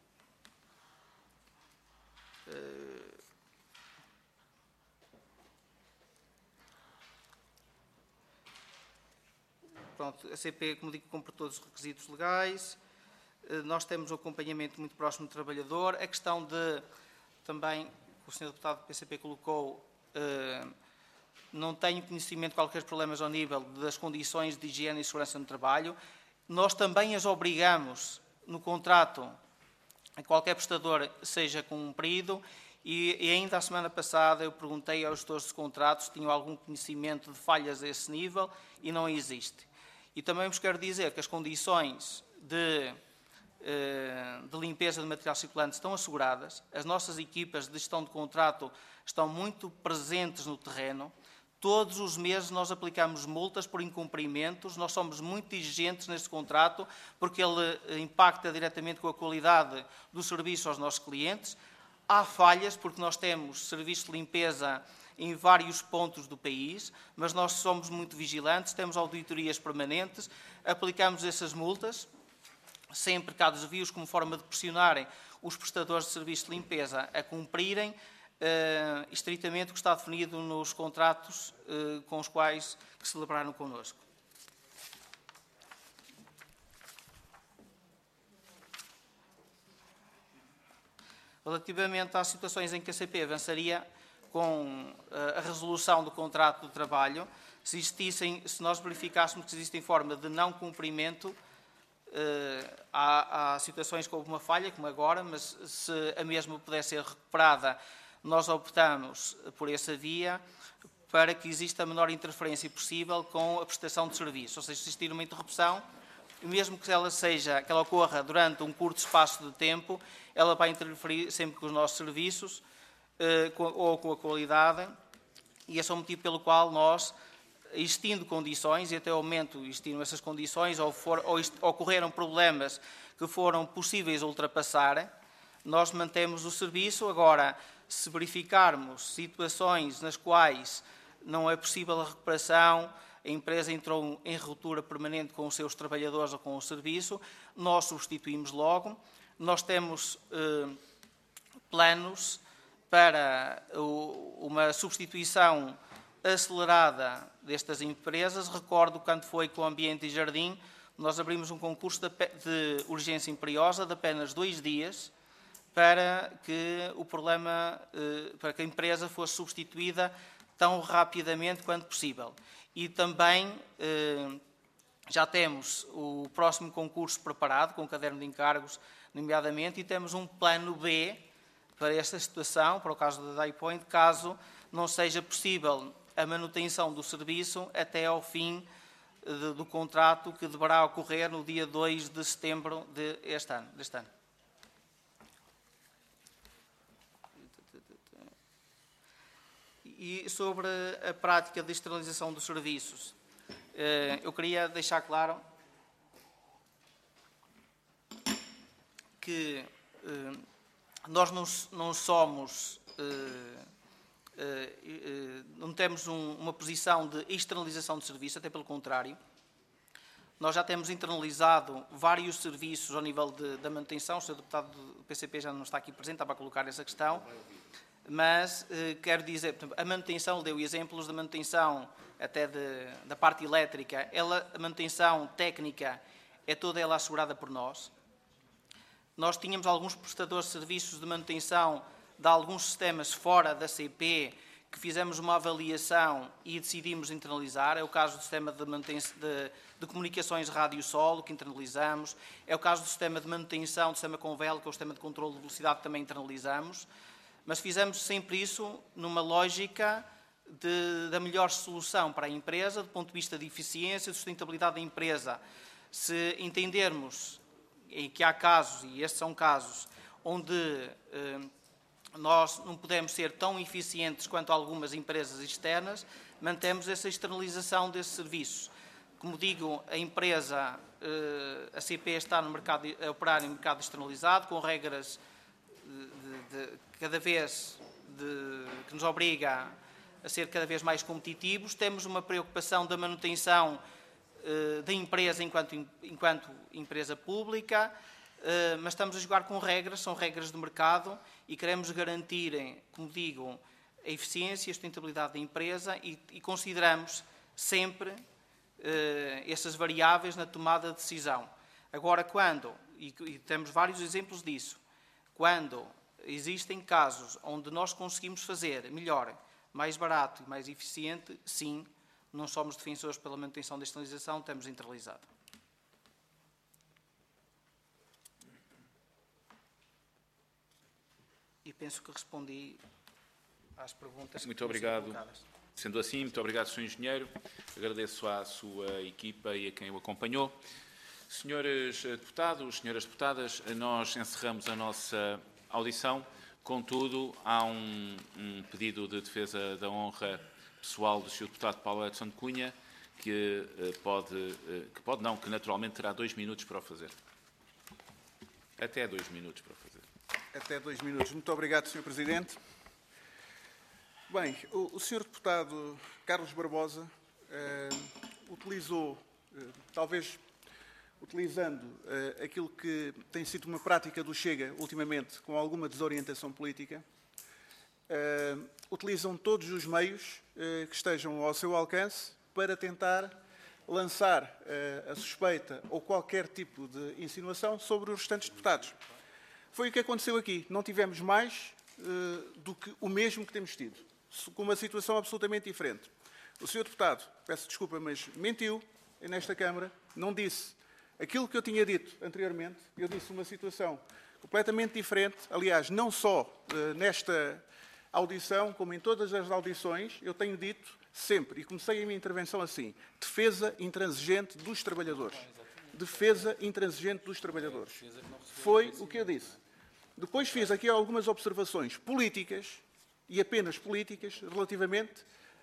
Pronto, a CP, como digo, cumpre todos os requisitos legais. Nós temos um acompanhamento muito próximo do trabalhador. A questão de, também, o Sr. Deputado do PCP colocou, não tenho conhecimento de qualquer problemas ao nível das condições de higiene e segurança no trabalho. Nós também as obrigamos no contrato a qualquer prestador seja cumprido e ainda a semana passada eu perguntei aos gestores de contratos se tinham algum conhecimento de falhas a esse nível e não existe. E também vos quero dizer que as condições de limpeza de material circulante estão asseguradas, as nossas equipas de gestão de contrato estão muito presentes no terreno, todos os meses nós aplicamos multas por incumprimentos, nós somos muito exigentes neste contrato porque ele impacta diretamente com a qualidade do serviço aos nossos clientes. Há falhas porque nós temos serviços de limpeza em vários pontos do país, mas nós somos muito vigilantes, temos auditorias permanentes, aplicamos essas multas, sempre que há desvios, como forma de pressionarem os prestadores de serviços de limpeza a cumprirem estritamente o que está definido nos contratos com os quais que celebraram connosco. Relativamente às situações em que a CP avançaria com a resolução do contrato de trabalho, se nós verificássemos que existem forma de não cumprimento, há situações com uma falha, como agora, mas se a mesma pudesse ser recuperada, nós optamos por essa via para que exista a menor interferência possível com a prestação de serviço. Ou seja, se existir uma interrupção, mesmo que ela ocorra durante um curto espaço de tempo, ela vai interferir sempre com os nossos serviços ou com a qualidade, e esse é o motivo pelo qual nós, existindo condições, e até ao momento existiram essas condições, ou ocorreram problemas que foram possíveis ultrapassar, nós mantemos o serviço. Agora, se verificarmos situações nas quais não é possível a recuperação, a empresa entrou em ruptura permanente com os seus trabalhadores ou com o serviço, nós substituímos logo. Nós temos planos para uma substituição acelerada destas empresas. Recordo quando foi com o Ambiente e Jardim, nós abrimos um concurso de urgência imperiosa de apenas 2 dias para que para que a empresa fosse substituída tão rapidamente quanto possível. E também já temos o próximo concurso preparado, com o caderno de encargos, nomeadamente, e temos um plano B para esta situação, para o caso da DiPoint, caso não seja possível a manutenção do serviço até ao fim do contrato, que deverá ocorrer no dia 2 de setembro deste ano. E sobre a prática de externalização dos serviços, eu queria deixar claro que nós não somos, não temos uma posição de externalização de serviço, até pelo contrário. Nós já temos internalizado vários serviços ao nível da manutenção. O Sr. Deputado do PCP já não está aqui presente, estava a colocar essa questão. Mas quero dizer, a manutenção, deu exemplos da manutenção até da parte elétrica, a manutenção técnica é toda ela assegurada por nós. Nós tínhamos alguns prestadores de serviços de manutenção de alguns sistemas fora da CP, que fizemos uma avaliação e decidimos internalizar. É o caso do sistema de comunicações rádio-solo, que internalizamos. É o caso do sistema de manutenção do sistema Convel, que é o sistema de controle de velocidade, que também internalizamos. Mas fizemos sempre isso numa lógica da melhor solução para a empresa, do ponto de vista de eficiência e de sustentabilidade da empresa. Se entendermos que há casos, e estes são casos, onde nós não podemos ser tão eficientes quanto algumas empresas externas, mantemos essa externalização desses serviços. Como digo, a empresa, a CP, está a operar em mercado externalizado, com regras cada vez que nos obriga a ser cada vez mais competitivos. Temos uma preocupação da manutenção da empresa enquanto empresa pública. mas estamos a jogar com regras, são regras do mercado e queremos garantir, como digo, a eficiência e a sustentabilidade da empresa e consideramos sempre essas variáveis na tomada de decisão. Agora, e temos vários exemplos disso, quando existem casos onde nós conseguimos fazer melhor, mais barato e mais eficiente, sim, não somos defensores pela manutenção da externalização, temos internalizado. E penso que respondi às perguntas. Muito obrigado. Sendo assim, muito obrigado, Sr. Engenheiro. Agradeço à sua equipa e a quem o acompanhou. Senhores deputados, senhoras deputadas, nós encerramos a nossa audição. Contudo, há um pedido de defesa da honra pessoal do Sr. Deputado Paulo Edson de Cunha, que naturalmente terá 2 minutos para o fazer. Até 2 minutos para o fazer. Até 2 minutos. Muito obrigado, Sr. Presidente. Bem, o Sr. Deputado Carlos Barbosa utilizou, talvez utilizando aquilo que tem sido uma prática do Chega ultimamente, com alguma desorientação política, utilizam todos os meios que estejam ao seu alcance para tentar lançar a suspeita ou qualquer tipo de insinuação sobre os restantes deputados. Foi o que aconteceu aqui. Não tivemos mais do que o mesmo que temos tido, com uma situação absolutamente diferente. O Sr. Deputado, peço desculpa, mas mentiu nesta Câmara, não disse aquilo que eu tinha dito anteriormente. Eu disse uma situação completamente diferente. Aliás, não só nesta audição, como em todas as audições, eu tenho dito sempre, e comecei a minha intervenção assim, defesa intransigente dos trabalhadores. Defesa intransigente dos trabalhadores. Foi o que eu disse. Depois fiz aqui algumas observações políticas, e apenas políticas, relativamente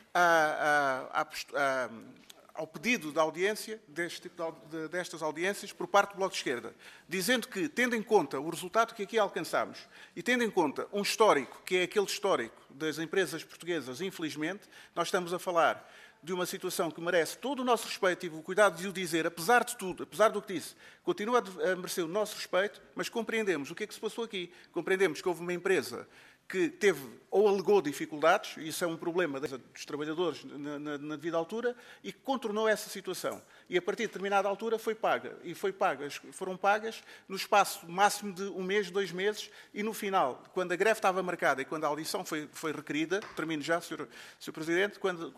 ao pedido de audiência, destas audiências, por parte do Bloco de Esquerda, dizendo que, tendo em conta o resultado que aqui alcançámos e tendo em conta um histórico, que é aquele histórico das empresas portuguesas, infelizmente, nós estamos a falar de uma situação que merece todo o nosso respeito e o cuidado de o dizer, apesar de tudo, apesar do que disse, continua a merecer o nosso respeito, mas compreendemos o que é que se passou aqui. Compreendemos que houve uma empresa que teve ou alegou dificuldades, e isso é um problema dos trabalhadores na devida altura, e que contornou essa situação. E a partir de determinada altura foi paga. E foram pagas no espaço máximo de 1 mês, 2 meses, e no final, quando a greve estava marcada e quando a audição foi requerida, termino já, Sr. Presidente, quando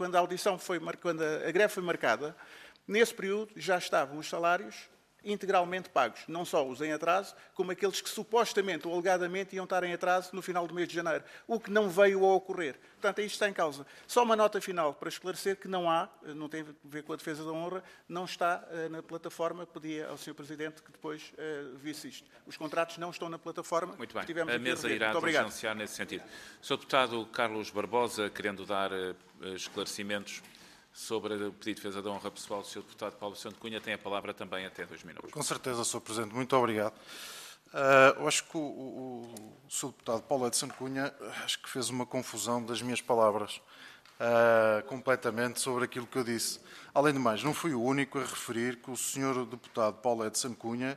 a greve foi marcada, nesse período já estavam os salários integralmente pagos, não só os em atraso, como aqueles que supostamente ou alegadamente iam estar em atraso no final do mês de janeiro, o que não veio a ocorrer. Portanto, isto está em causa. Só uma nota final para esclarecer que não tem a ver com a defesa da honra, não está na plataforma, pedia ao Sr. Presidente que depois visse isto. Os contratos não estão na plataforma. Muito bem, a mesa irá diligenciar nesse sentido. Sr. Deputado Carlos Barbosa, querendo dar esclarecimentos sobre o pedido de defesa da honra pessoal do Sr. Deputado Paulo Edson de Cunha, tem a palavra também até 2 minutos. Com certeza, Sr. Presidente. Muito obrigado. Eu acho que o Sr. Deputado Paulo Edson de Cunha acho que fez uma confusão das minhas palavras completamente sobre aquilo que eu disse. Além de mais, não fui o único a referir que o Sr. Deputado Paulo Edson de Cunha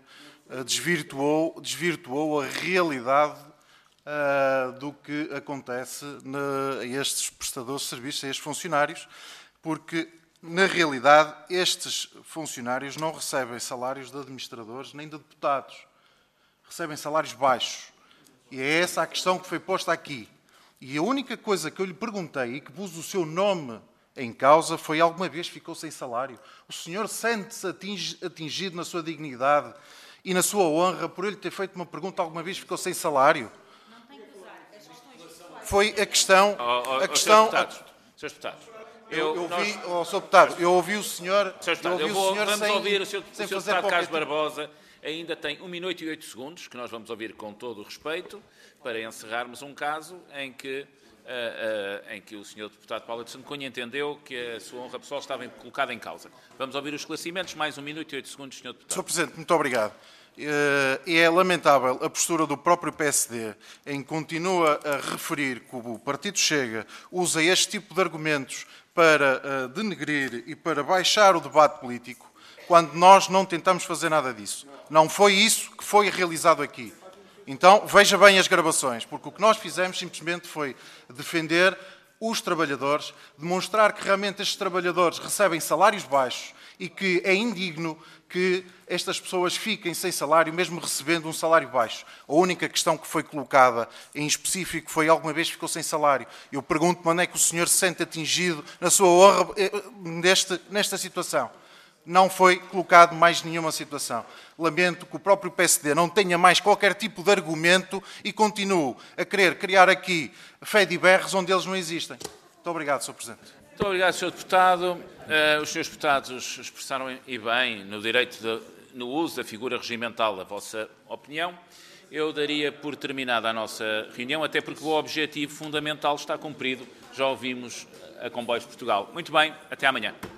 desvirtuou a realidade do que acontece a estes prestadores de serviços, a estes funcionários, porque, na realidade, estes funcionários não recebem salários de administradores nem de deputados. Recebem salários baixos. E é essa a questão que foi posta aqui. E a única coisa que eu lhe perguntei e que pus o seu nome em causa foi: alguma vez ficou sem salário? O senhor sente-se atingido na sua dignidade e na sua honra por ele ter feito uma pergunta: alguma vez ficou sem salário? Não tem que usar as questões pessoais. Foi a questão... Senhores deputados. Eu ouvi o senhor... Vamos ouvir o Sr. Deputado Carlos Barbosa. Ainda tem 1 minuto e 8 segundos, que nós vamos ouvir com todo o respeito, para encerrarmos um caso em que o Sr. Deputado Paulo Edson de Cunha entendeu que a sua honra pessoal estava colocada em causa. Vamos ouvir os esclarecimentos. Mais 1 minuto e 8 segundos, Sr. Deputado. Sr. Presidente, muito obrigado. É lamentável a postura do próprio PSD, em que continua a referir que o Partido Chega usa este tipo de argumentos para denegrir e para baixar o debate político, quando nós não tentamos fazer nada disso. Não foi isso que foi realizado aqui. Então, veja bem as gravações, porque o que nós fizemos simplesmente foi defender os trabalhadores, demonstrar que realmente estes trabalhadores recebem salários baixos e que é indigno que estas pessoas fiquem sem salário, mesmo recebendo um salário baixo. A única questão que foi colocada em específico foi: alguma vez ficou sem salário? Eu pergunto-me onde é que o senhor se sente atingido na sua honra nesta situação. Não foi colocado mais nenhuma situação. Lamento que o próprio PSD não tenha mais qualquer tipo de argumento e continue a querer criar aqui fediberros onde eles não existem. Muito obrigado, Sr. Presidente. Muito obrigado, Sr. Deputado. Os senhores deputados expressaram e bem no uso da figura regimental a vossa opinião. Eu daria por terminada a nossa reunião, até porque o objetivo fundamental está cumprido. Já ouvimos a Comboios de Portugal. Muito bem, até amanhã.